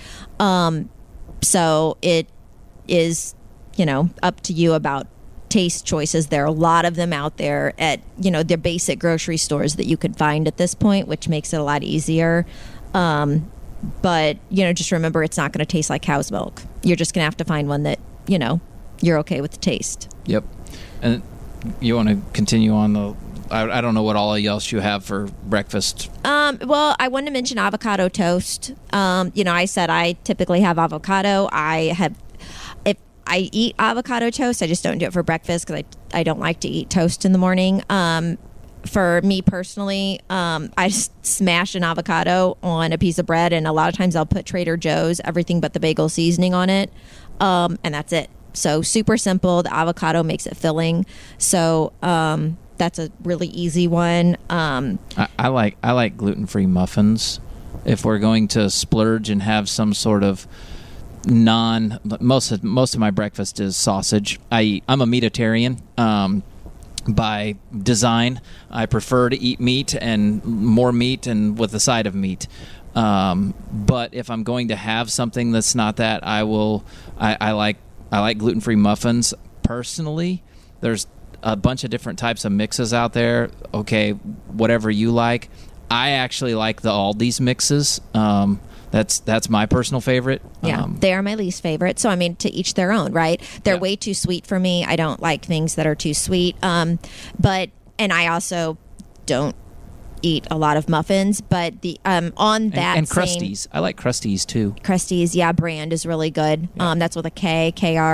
So it is, up to you about taste choices. There are a lot of them out there at the basic grocery stores that you could find at this point, which makes it a lot easier. But just remember, it's not going to taste like cow's milk. You're just going to have to find one that you're okay with the taste. Yep. And you want to continue on I don't know what all else you have for breakfast. Well, I wanted to mention avocado toast. I said I typically have avocado. If I eat avocado toast, I just don't do it for breakfast because I don't like to eat toast in the morning. For me personally, I just smash an avocado on a piece of bread, and a lot of times I'll put Trader Joe's everything but the bagel seasoning on it, and that's it. So super simple. The avocado makes it filling. So that's a really easy one. I like gluten-free muffins. If we're going to splurge and have some sort of most of my breakfast is sausage. I'm a meatitarian by design. I prefer to eat meat and more meat and with a side of meat. But if I'm going to have something that's not that, I like gluten-free muffins. Personally, there's a bunch of different types of mixes out there. Okay, whatever you like. I actually like the Aldi's mixes. That's my personal favorite. Yeah, they are my least favorite. So, to each their own, right? They're way too sweet for me. I don't like things that are too sweet. And I also don't eat a lot of muffins. But on that and Krusties. I like Krusties too. Krusties, yeah, brand is really good. Yeah. That's with a K,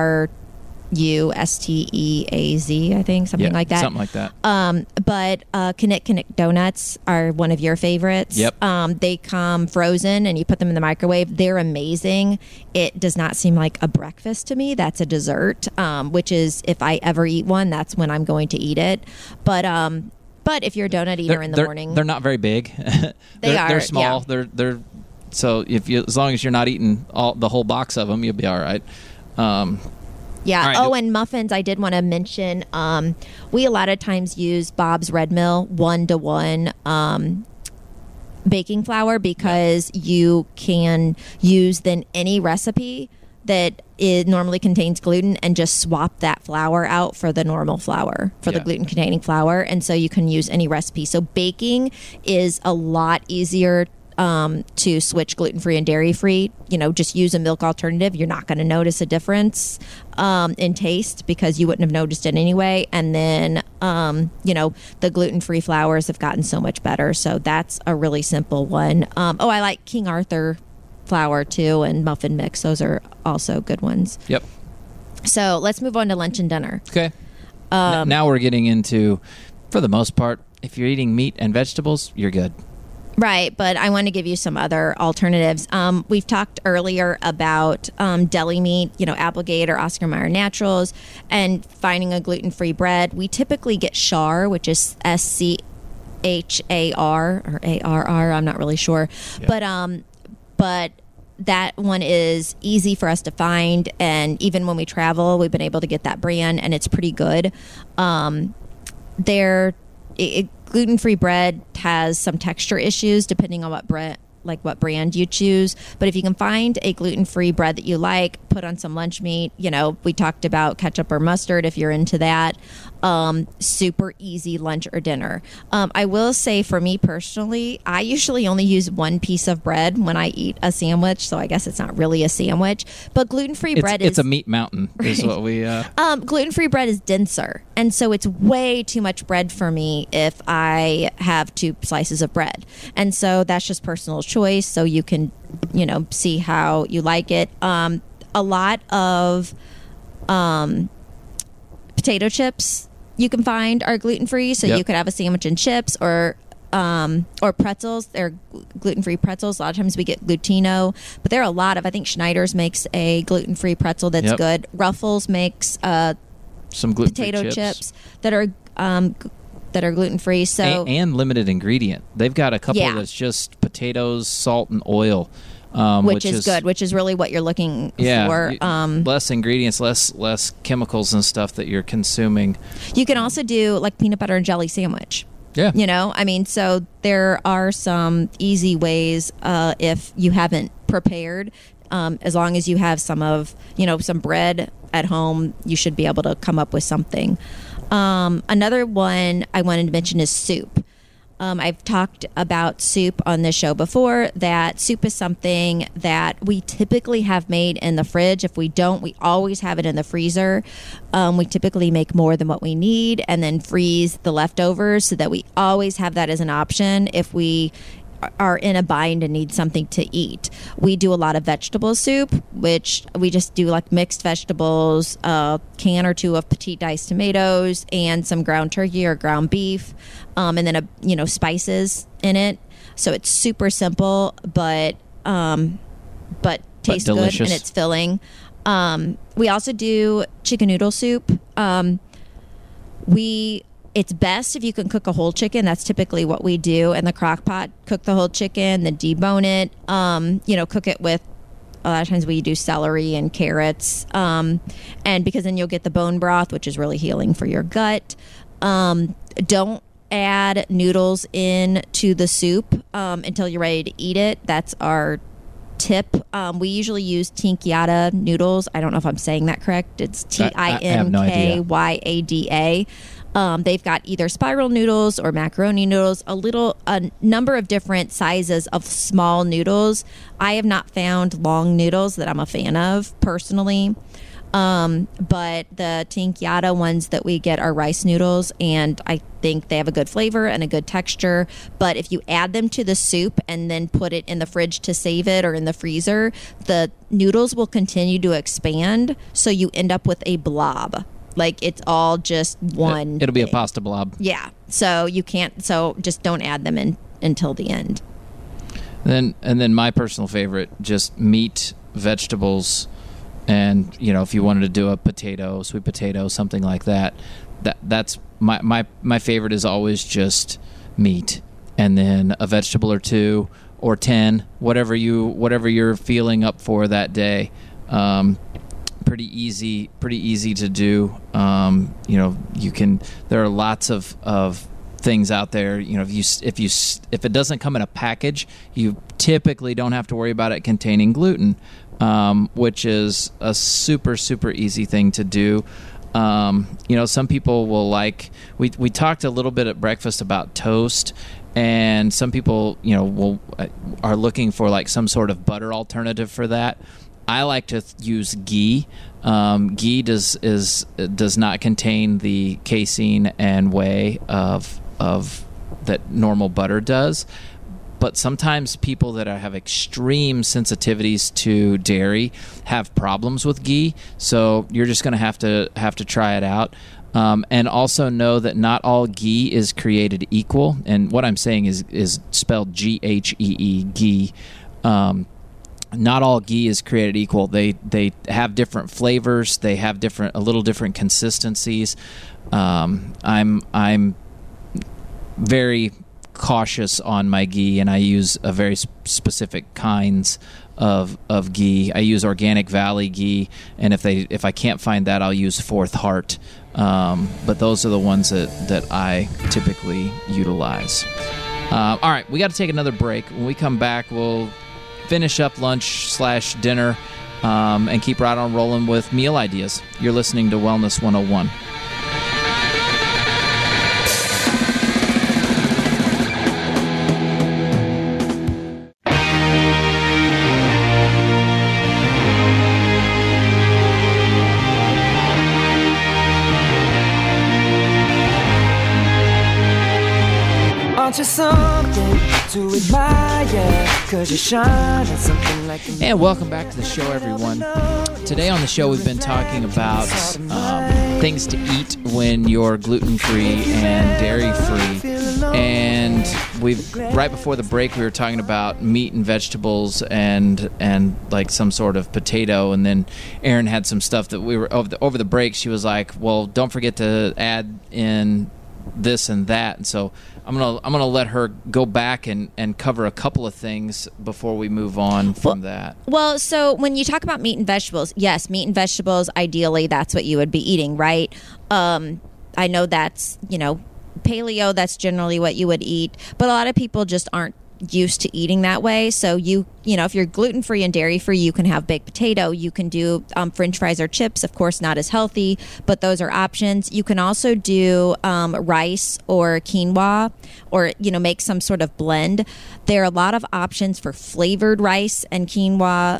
KRUSTEAZ, I think, something like that. Something like that. But Knick Donuts are one of your favorites. Yep. They come frozen and you put them in the microwave. They're amazing. It does not seem like a breakfast to me. That's a dessert, which is, if I ever eat one, that's when I'm going to eat it. But if you're a donut eater in the morning, they're not very big. They're small. Yeah. They're so as long as you're not eating the whole box of them, you'll be all right. Yeah. Right. Oh, and muffins, I did want to mention, we a lot of times use Bob's Red Mill 1-to-1 baking flour because you can use then any recipe that it normally contains gluten and just swap that flour out for the normal flour, for the gluten containing flour. And so you can use any recipe. So baking is a lot easier to switch gluten-free and dairy-free. Just use a milk alternative. You're not going to notice a difference in taste because you wouldn't have noticed it anyway. And then, the gluten-free flours have gotten so much better. So that's a really simple one. I like King Arthur flour too, and muffin mix. Those are also good ones. Yep. So let's move on to lunch and dinner. Okay. Now we're getting into, for the most part, if you're eating meat and vegetables, you're good. Right, but I want to give you some other alternatives. We've talked earlier about deli meat, Applegate or Oscar Mayer Naturals, and finding a gluten-free bread. We typically get Schar, which is SCHAR or ARR. I'm not really sure, but that one is easy for us to find, and even when we travel, we've been able to get that brand, and it's pretty good. Gluten-free bread has some texture issues depending on what brand you choose. But if you can find a gluten-free bread that you like, put on some lunch meat. We talked about ketchup or mustard if you're into that. Super easy lunch or dinner. I will say for me personally, I usually only use one piece of bread when I eat a sandwich, so I guess it's not really a sandwich. But gluten-free bread it's a meat mountain is what we... gluten-free bread is denser, and so it's way too much bread for me if I have 2 slices of bread. And so that's just personal choice, so you can, see how you like it. A lot of potato chips you can find are gluten-free, so you could have a sandwich and chips, or pretzels. They're gluten-free pretzels. A lot of times we get Glutino, but there are a lot of, I think Schneider's makes a gluten-free pretzel that's good. Ruffles makes some gluten-free potato chips that are gluten-free. So and limited ingredient. They've got a couple that's just potatoes, salt, and oil. Which is good, which is really what you're looking for. Less ingredients, less chemicals and stuff that you're consuming. You can also do like peanut butter and jelly sandwich. Yeah. So there are some easy ways if you haven't prepared. As long as you have some bread at home, you should be able to come up with something. Another one I wanted to mention is soup. I've talked about soup on this show before, that soup is something that we typically have made in the fridge. If we don't, we always have it in the freezer. We typically make more than what we need and then freeze the leftovers so that we always have that as an option if we are in a bind and need something to eat. We do a lot of vegetable soup, which we just do like mixed vegetables, a can or 2 of petite diced tomatoes, and some ground turkey or ground beef, and then spices in it. So it's super simple, but tastes good and it's filling. We also do chicken noodle soup. It's best if you can cook a whole chicken. That's typically what we do in the crock pot. Cook the whole chicken, then debone it. Cook it with, a lot of times we do celery and carrots. And because then you'll get the bone broth, which is really healing for your gut. Don't add noodles into the soup until you're ready to eat it. That's our tip. We usually use Tinkyada noodles. I don't know if I'm saying that correct. It's Tinkyada. They've got either spiral noodles or macaroni noodles, a number of different sizes of small noodles. I have not found long noodles that I'm a fan of personally. But the Tinkyada ones that we get are rice noodles, and I think they have a good flavor and a good texture. But if you add them to the soup and then put it in the fridge to save it or in the freezer, the noodles will continue to expand, so you end up with a blob. Like it's all just one. It'll be a pasta blob. Yeah. So you can't. So just don't add them in until the end. And then my personal favorite, just meat, vegetables, and if you wanted to do a sweet potato, something like that. That's my favorite is always just meat, and then a vegetable or 2 or 10, whatever you're feeling up for that day. pretty easy to do. There are lots of things out there. If it doesn't come in a package, you typically don't have to worry about it containing gluten, which is a super easy thing to do. Some people will like. We talked a little bit at breakfast about toast, and some people are looking for like some sort of butter alternative for that. I like to use ghee. Ghee does not contain the casein and whey of that normal butter does. But sometimes people that have extreme sensitivities to dairy have problems with ghee, so you're just going to have to try it out. And also know that not all ghee is created equal. And what I'm saying is spelled Ghee, ghee. Not all ghee is created equal. They have different flavors. They have a little different consistencies. I'm very cautious on my ghee, and I use a very specific kinds of ghee. I use Organic Valley ghee, and if I can't find that, I'll use Fourth Heart. But those are the ones that I typically utilize. All right, we got to take another break. When we come back, we'll finish up lunch/dinner and keep right on rolling with meal ideas. You're listening to Wellness 101. Something to admire, 'cause you shine at something like And welcome back to the show, everyone. Today on the show, we've been talking about things to eat when you're gluten-free and dairy-free. And right before the break, we were talking about meat and vegetables and like some sort of potato. And then Erin had some stuff that we were over the break. She was like, "Well, don't forget to add in this and that." And so I'm gonna let her go back and cover a couple of things before we move on from that. Well, so when you talk about meat and vegetables, yes, meat and vegetables, ideally that's what you would be eating, right? I know that's, paleo, that's generally what you would eat, but a lot of people just aren't used to eating that way. So if you're gluten-free and dairy-free, you can have baked potato. You can do French fries or chips. Of course, not as healthy, but those are options. You can also do rice or quinoa, or make some sort of blend. There are a lot of options for flavored rice and quinoa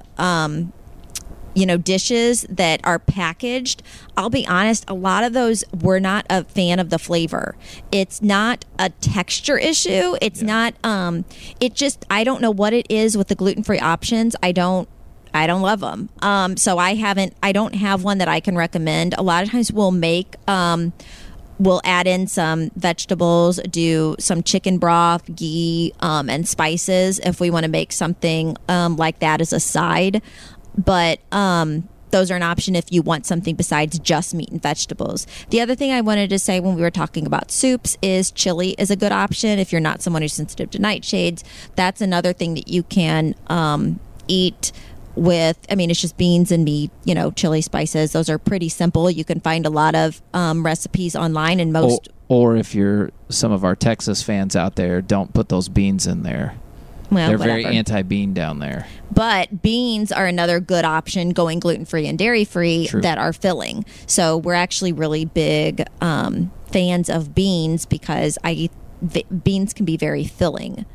dishes that are packaged. I'll be honest, a lot of those, we're not a fan of the flavor. It's not a texture issue. It's not, it just, I don't know what it is with the gluten-free options. I don't love them. So I don't have one that I can recommend. A lot of times we'll add in some vegetables, do some chicken broth, ghee, and spices if we want to make something like that as a side. But those are an option if you want something besides just meat and vegetables. The other thing I wanted to say when we were talking about soups is chili is a good option if you're not someone who's sensitive to nightshades. That's another thing that you can eat with. It's just beans and meat, chili, spices. Those are pretty simple. You can find a lot of recipes online, and most. Or if you're some of our Texas fans out there, don't put those beans in there. Well, they're whatever. very anti-bean down there. But beans are another good option going gluten-free and dairy-free that are filling. So we're actually really big fans of beans because beans can be very filling.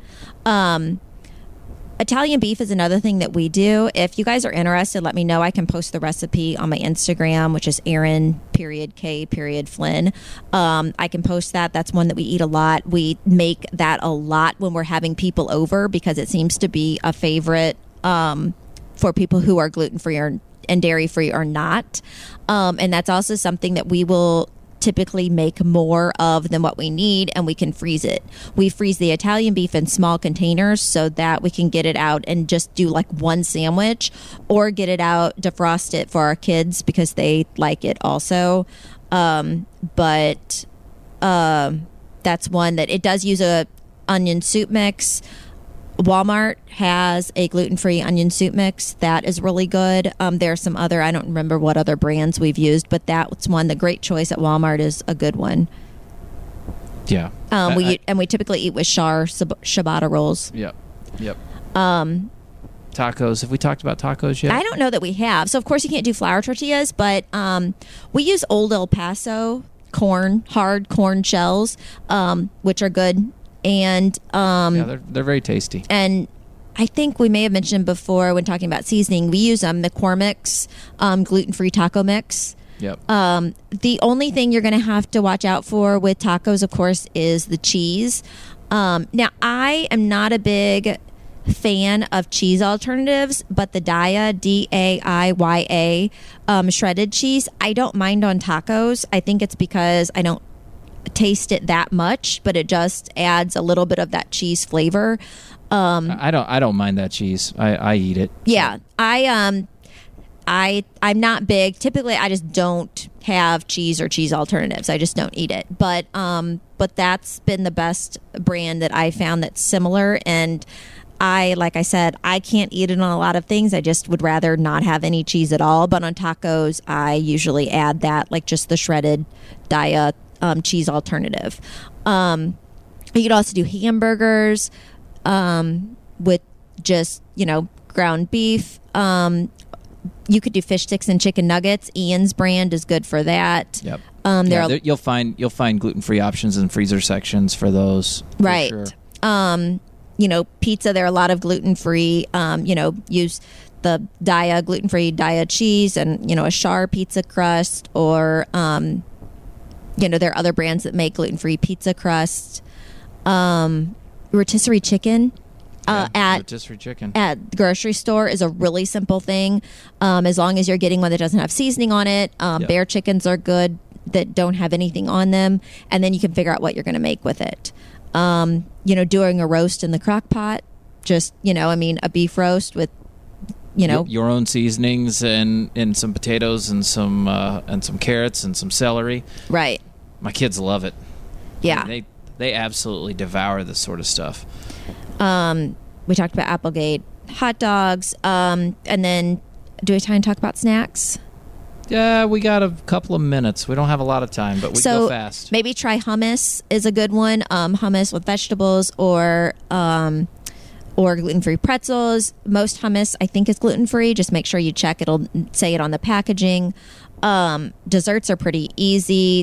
Italian beef is another thing that we do. If you guys are interested, let me know. I can post the recipe on my Instagram, which is Erin.K.Flynn. I can post that. That's one that we eat a lot. We make that a lot when we're having people over because it seems to be a favorite for people who are gluten-free and dairy-free or not. And that's also something that we will typically make more of than what we need, and we can freeze it. We freeze the Italian beef in small containers so that we can get it out and just do like one sandwich, or get it out, defrost it for our kids because they like it also. But that's one that it does use a onion soup mix, Walmart has a gluten-free onion soup mix that is really good. There are some other, I don't remember what other brands we've used, but that's one. The Great Choice at Walmart is a good one. Yeah. We typically eat with ciabatta rolls. Yep. Tacos. Have we talked about tacos yet? I don't know that we have. So of course you can't do flour tortillas, but we use Old El Paso hard corn shells, which are good. And they're very tasty. And I think we may have mentioned before when talking about seasoning, we use McCormick's gluten-free taco mix. Yep. The only thing you're going to have to watch out for with tacos, of course, is the cheese. Now, I am not a big fan of cheese alternatives, but the Daiya, D-A-I-Y-A, shredded cheese, I don't mind on tacos. I think it's because I don't taste it that much, but it just adds a little bit of that cheese flavor. I don't mind that cheese. I eat it. Yeah. I'm not big. Typically I just don't have cheese or cheese alternatives. I just don't eat it. But that's been the best brand that I found that's similar, and like I said, I can't eat it on a lot of things. I just would rather not have any cheese at all. But on tacos, I usually add that, like just the shredded Daiya cheese alternative. You could also do hamburgers with just, ground beef. You could do fish sticks and chicken nuggets. Ian's brand is good for that. Yep. You'll find gluten-free options in freezer sections for those. Right. For sure. Pizza, there are a lot of gluten-free, use the Daiya, gluten-free Daiya cheese and, a Char pizza crust, or, there are other brands that make gluten-free pizza crust. Rotisserie chicken. Rotisserie chicken at the grocery store is a really simple thing, as long as you're getting one that doesn't have seasoning on it. Bear chickens are good that don't have anything on them, and then you can figure out what you're going to make with it. Doing a roast in the crock pot, just a beef roast with your own seasonings and some potatoes and some carrots and some celery. Right. My kids love it. Yeah. I mean, they absolutely devour this sort of stuff. We talked about Applegate hot dogs, and then do we try and talk about snacks? Yeah, we got a couple of minutes. We don't have a lot of time, but we go fast. Maybe try hummus is a good one. Hummus with vegetables or gluten-free pretzels. Most hummus, I think, is gluten-free. Just make sure you check. It'll say it on the packaging. Desserts are pretty easy.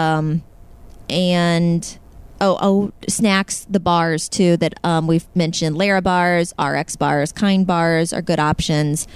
Snacks, the bars too that we've mentioned. Lara bars, RX bars, Kind bars are good options.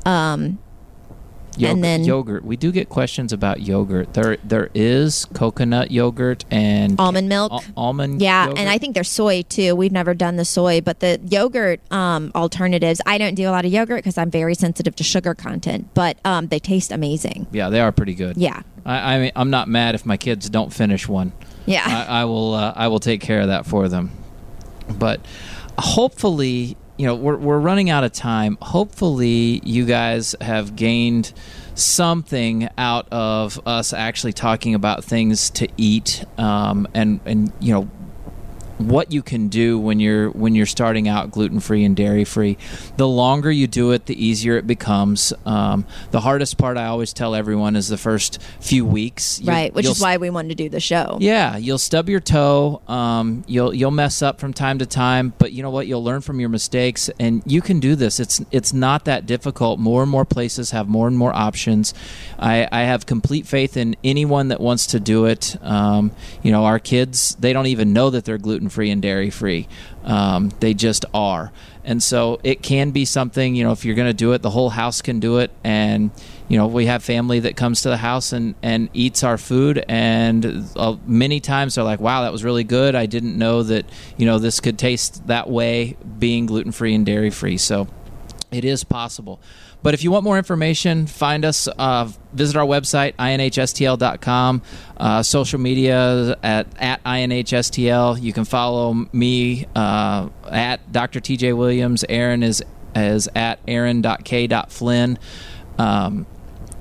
Yogurt. We do get questions about yogurt. There is coconut yogurt and almond milk. Almond yogurt. And I think there's soy too. We've never done the soy, but the yogurt alternatives. I don't do a lot of yogurt because I'm very sensitive to sugar content, but they taste amazing. Yeah, they are pretty good. Yeah. I mean, I'm not mad if my kids don't finish one. Yeah. I will take care of that for them. But hopefully, we're running out of time. Hopefully, you guys have gained something out of us actually talking about things to eat, and what you can do when you're starting out gluten-free and dairy-free. The longer you do it, the easier it becomes. The hardest part, I always tell everyone, is the first few weeks. Right, which is why we wanted to do the show. Yeah, you'll stub your toe. You'll mess up from time to time, but you know what? You'll learn from your mistakes, and you can do this. It's not that difficult. More and more places have more and more options. I have complete faith in anyone that wants to do it. Our kids, they don't even know that they're gluten-free and dairy-free. They just are. And so it can be something, if you're going to do it, the whole house can do it. And, we have family that comes to the house and eats our food. And many times they're like, wow, that was really good. I didn't know that, this could taste that way being gluten-free and dairy-free. So it is possible. But if you want more information, find us, visit our website, inhstl.com, social media at inhstl. You can follow me at Dr. TJ Williams. Aaron is at aaron.k.flynn.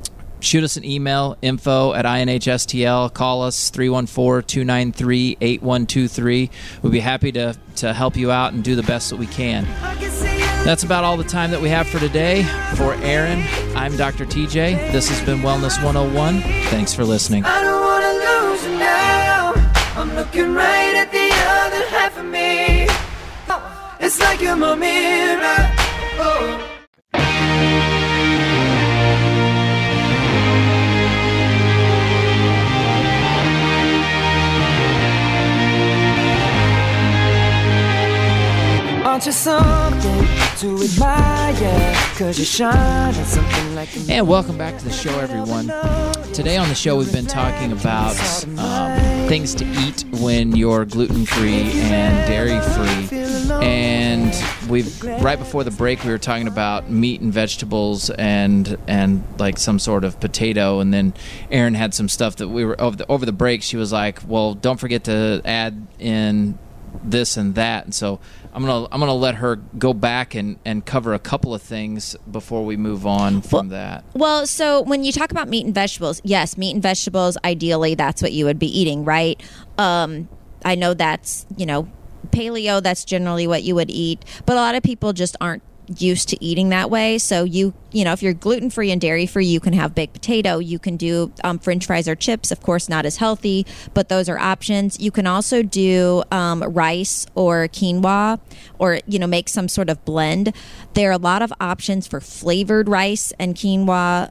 shoot us an email, info@INHSTL. Call us 314-293-8123. We'll be happy to help you out and do the best that we can. That's about all the time that we have for today. For Aaron, I'm Dr. TJ. This has been Wellness 101. Thanks for listening. I don't wanna lose you now. I'm looking right at the other half of me. It's like you're my mirror. Oh. Aren't you something to admire? 'Cause you shine at something like a And welcome back to the show, everyone. Today on the show, we've been talking about things to eat when you're gluten-free and dairy-free. And right before the break, we were talking about meat and vegetables and like some sort of potato. And then Erin had some stuff that we were over the break. She was like, "Well, don't forget to add in this and that." And so I'm gonna let her go back and cover a couple of things before we move on from that. Well, so when you talk about meat and vegetables, yes, meat and vegetables, ideally that's what you would be eating, right? I know that's, paleo, that's generally what you would eat, but a lot of people just aren't used to eating that way. So if you're gluten-free and dairy-free, you can have baked potato. You can do French fries or chips, of course, not as healthy, but those are options. You can also do rice or quinoa or, make some sort of blend. There are a lot of options for flavored rice and quinoa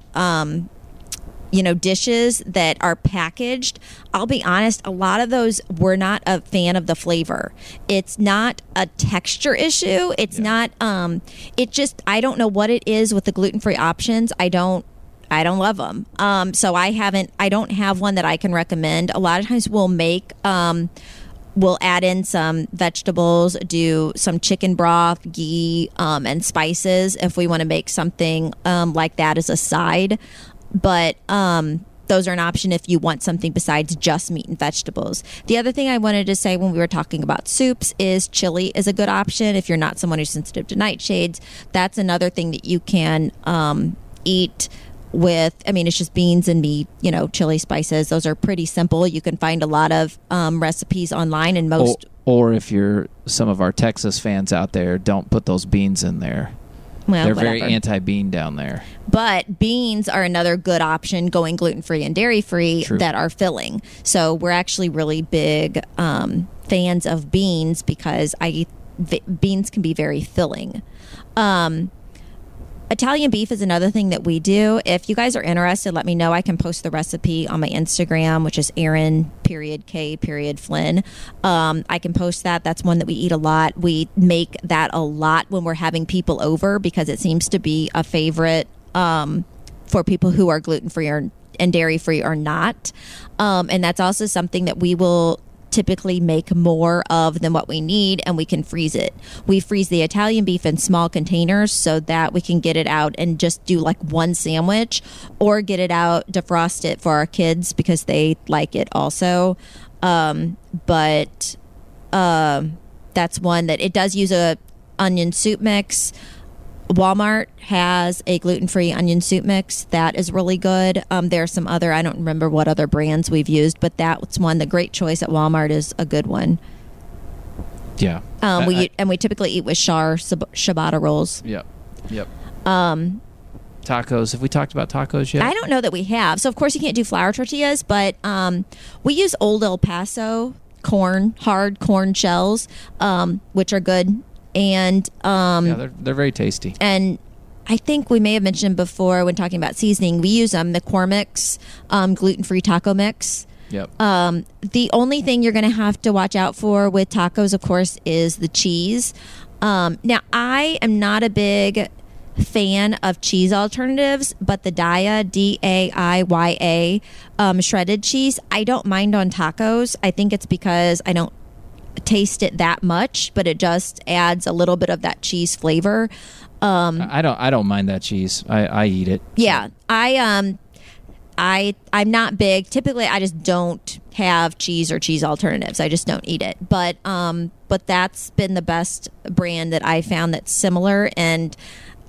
dishes that are packaged. I'll be honest, a lot of those, we're not a fan of the flavor. It's not a texture issue. It's not, it just, I don't know what it is with the gluten-free options. I don't love them. So I don't have one that I can recommend. A lot of times we'll add in some vegetables, do some chicken broth, ghee, and spices if we want to make something like that as a side. But those are an option if you want something besides just meat and vegetables. The other thing I wanted to say when we were talking about soups is chili is a good option if you're not someone who's sensitive to nightshades. That's another thing that you can eat with. It's just beans and meat, chili spices. Those are pretty simple. You can find a lot of recipes online, and most. Or if you're some of our Texas fans out there, don't put those beans in there. Well, they're whatever. very anti-bean down there. But beans are another good option going gluten-free and dairy-free that are filling. So we're actually really big fans of beans because beans can be very filling. Italian beef is another thing that we do. If you guys are interested, let me know. I can post the recipe on my Instagram, which is Aaron.K.Flynn. I can post that. That's one that we eat a lot. We make that a lot when we're having people over because it seems to be a favorite for people who are gluten-free and dairy-free or not. And that's also something that we will typically make more of than what we need, and we can freeze it. We freeze the Italian beef in small containers so that we can get it out and just do like one sandwich, or get it out, defrost it for our kids because they like it also. But that's one that it does use a onion soup mix. Walmart has a gluten-free onion soup mix that is really good. There are some other, I don't remember what other brands we've used, but that's one. The Great Choice at Walmart is a good one. Yeah. We typically eat with ciabatta rolls. Yep. Tacos. Have we talked about tacos yet? I don't know that we have. So of course you can't do flour tortillas, but we use Old El Paso hard corn shells, which are good. And they're very tasty. And I think we may have mentioned before when talking about seasoning, we use McCormick's gluten-free taco mix. Yep. The only thing you're going to have to watch out for with tacos, of course, is the cheese. Now, I am not a big fan of cheese alternatives, but the Daiya, D-A-I-Y-A, shredded cheese, I don't mind on tacos. I think it's because I don't taste it that much, but it just adds a little bit of that cheese flavor. I don't mind that cheese. I eat it. Yeah. I'm not big. Typically I just don't have cheese or cheese alternatives. I just don't eat it. But that's been the best brand that I found that's similar, and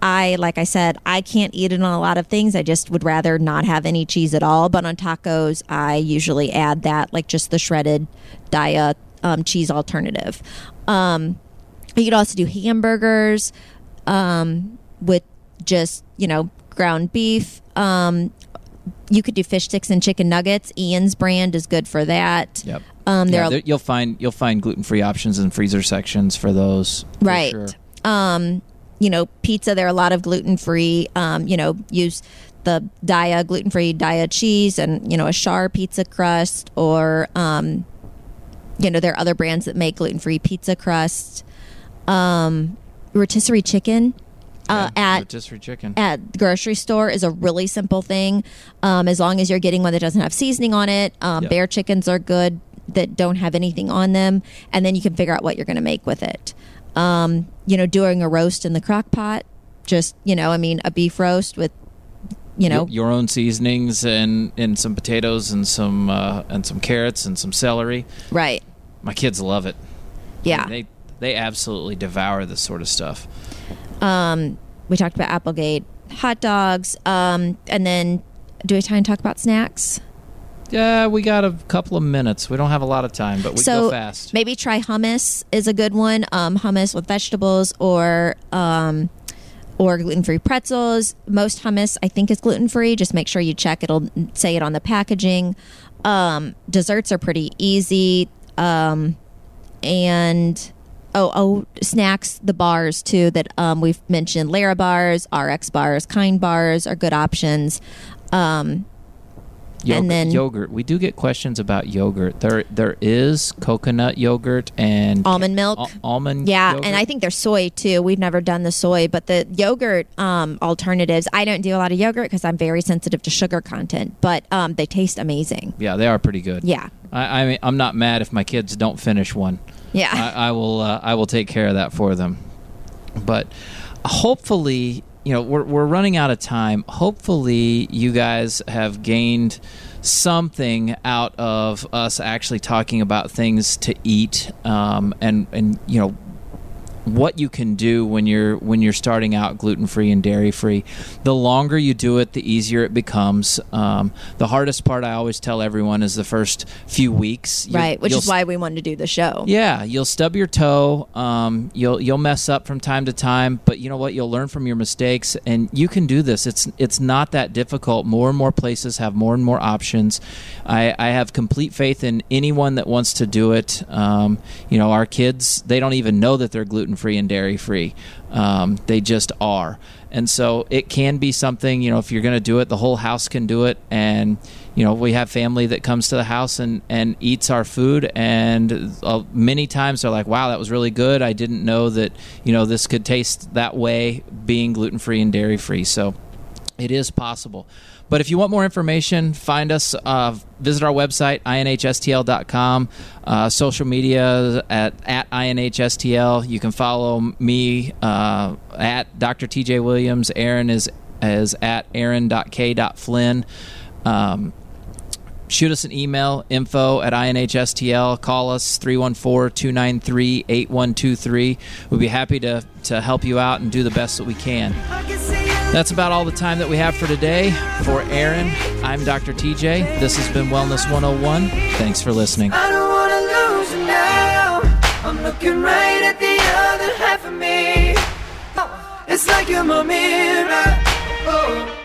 like I said, I can't eat it on a lot of things. I just would rather not have any cheese at all. But on tacos, I usually add that, like just the shredded Daiya cheese alternative. You could also do hamburgers with just, ground beef. You could do fish sticks and chicken nuggets. Ian's brand is good for that. Yep. You'll find gluten-free options in freezer sections for those. Right. For sure. Pizza, there are a lot of gluten-free. Use the Daiya gluten-free Daiya cheese and a Char pizza crust, or there are other brands that make gluten-free pizza crust. Rotisserie chicken. Rotisserie chicken at the grocery store is a really simple thing, as long as you're getting one that doesn't have seasoning on it. Bear chickens are good that don't have anything on them, and then you can figure out what you're going to make with it. Doing a roast in the crock pot, just a beef roast with your own seasonings and some potatoes and some carrots and some celery. Right. My kids love it. Yeah. I mean, they absolutely devour this sort of stuff. We talked about Applegate hot dogs, and then do we try and talk about snacks? Yeah, we got a couple of minutes. We don't have a lot of time, but we go fast. Maybe try hummus is a good one. Hummus with vegetables or gluten-free pretzels. Most hummus, I think, is gluten-free. Just make sure you check. It'll say it on the packaging. Desserts are pretty easy. Snacks, the bars too that we've mentioned. Lara bars, RX bars, Kind bars are good options. And then yogurt. We do get questions about yogurt. There is coconut yogurt and almond milk. Almond yogurt. And I think there's soy too. We've never done the soy, but the yogurt alternatives. I don't do a lot of yogurt because I'm very sensitive to sugar content, but they taste amazing. Yeah, they are pretty good. Yeah. I mean, I'm not mad if my kids don't finish one. Yeah. I will take care of that for them. But hopefully, we're running out of time. Hopefully, you guys have gained something out of us actually talking about things to eat, and what you can do when you're starting out gluten-free and dairy-free. The longer you do it, the easier it becomes. The hardest part, I always tell everyone, is the first few weeks. Right, which is why we wanted to do the show. Yeah, you'll stub your toe. You'll mess up from time to time, but you know what? You'll learn from your mistakes, and you can do this. It's not that difficult. More and more places have more and more options. I have complete faith in anyone that wants to do it. Our kids, they don't even know that they're gluten-free and dairy-free. They just are. And so it can be something, if you're going to do it, the whole house can do it. And, we have family that comes to the house and eats our food. And many times they're like, wow, that was really good. I didn't know that, this could taste that way being gluten-free and dairy-free. So it is possible. But if you want more information, find us, visit our website, inhstl.com, social media at inhstl. You can follow me at Dr. TJ Williams. Aaron is at aaron.k.flynn. Shoot us an email, info@inhstl. Call us, 314-293-8123. We'll be happy to help you out and do the best that we can. That's about all the time that we have for today. For Aaron, I'm Dr. TJ. This has been Wellness 101. Thanks for listening. I don't want to lose you now. I'm looking right at the other half of me. It's like you're my mirror. Oh.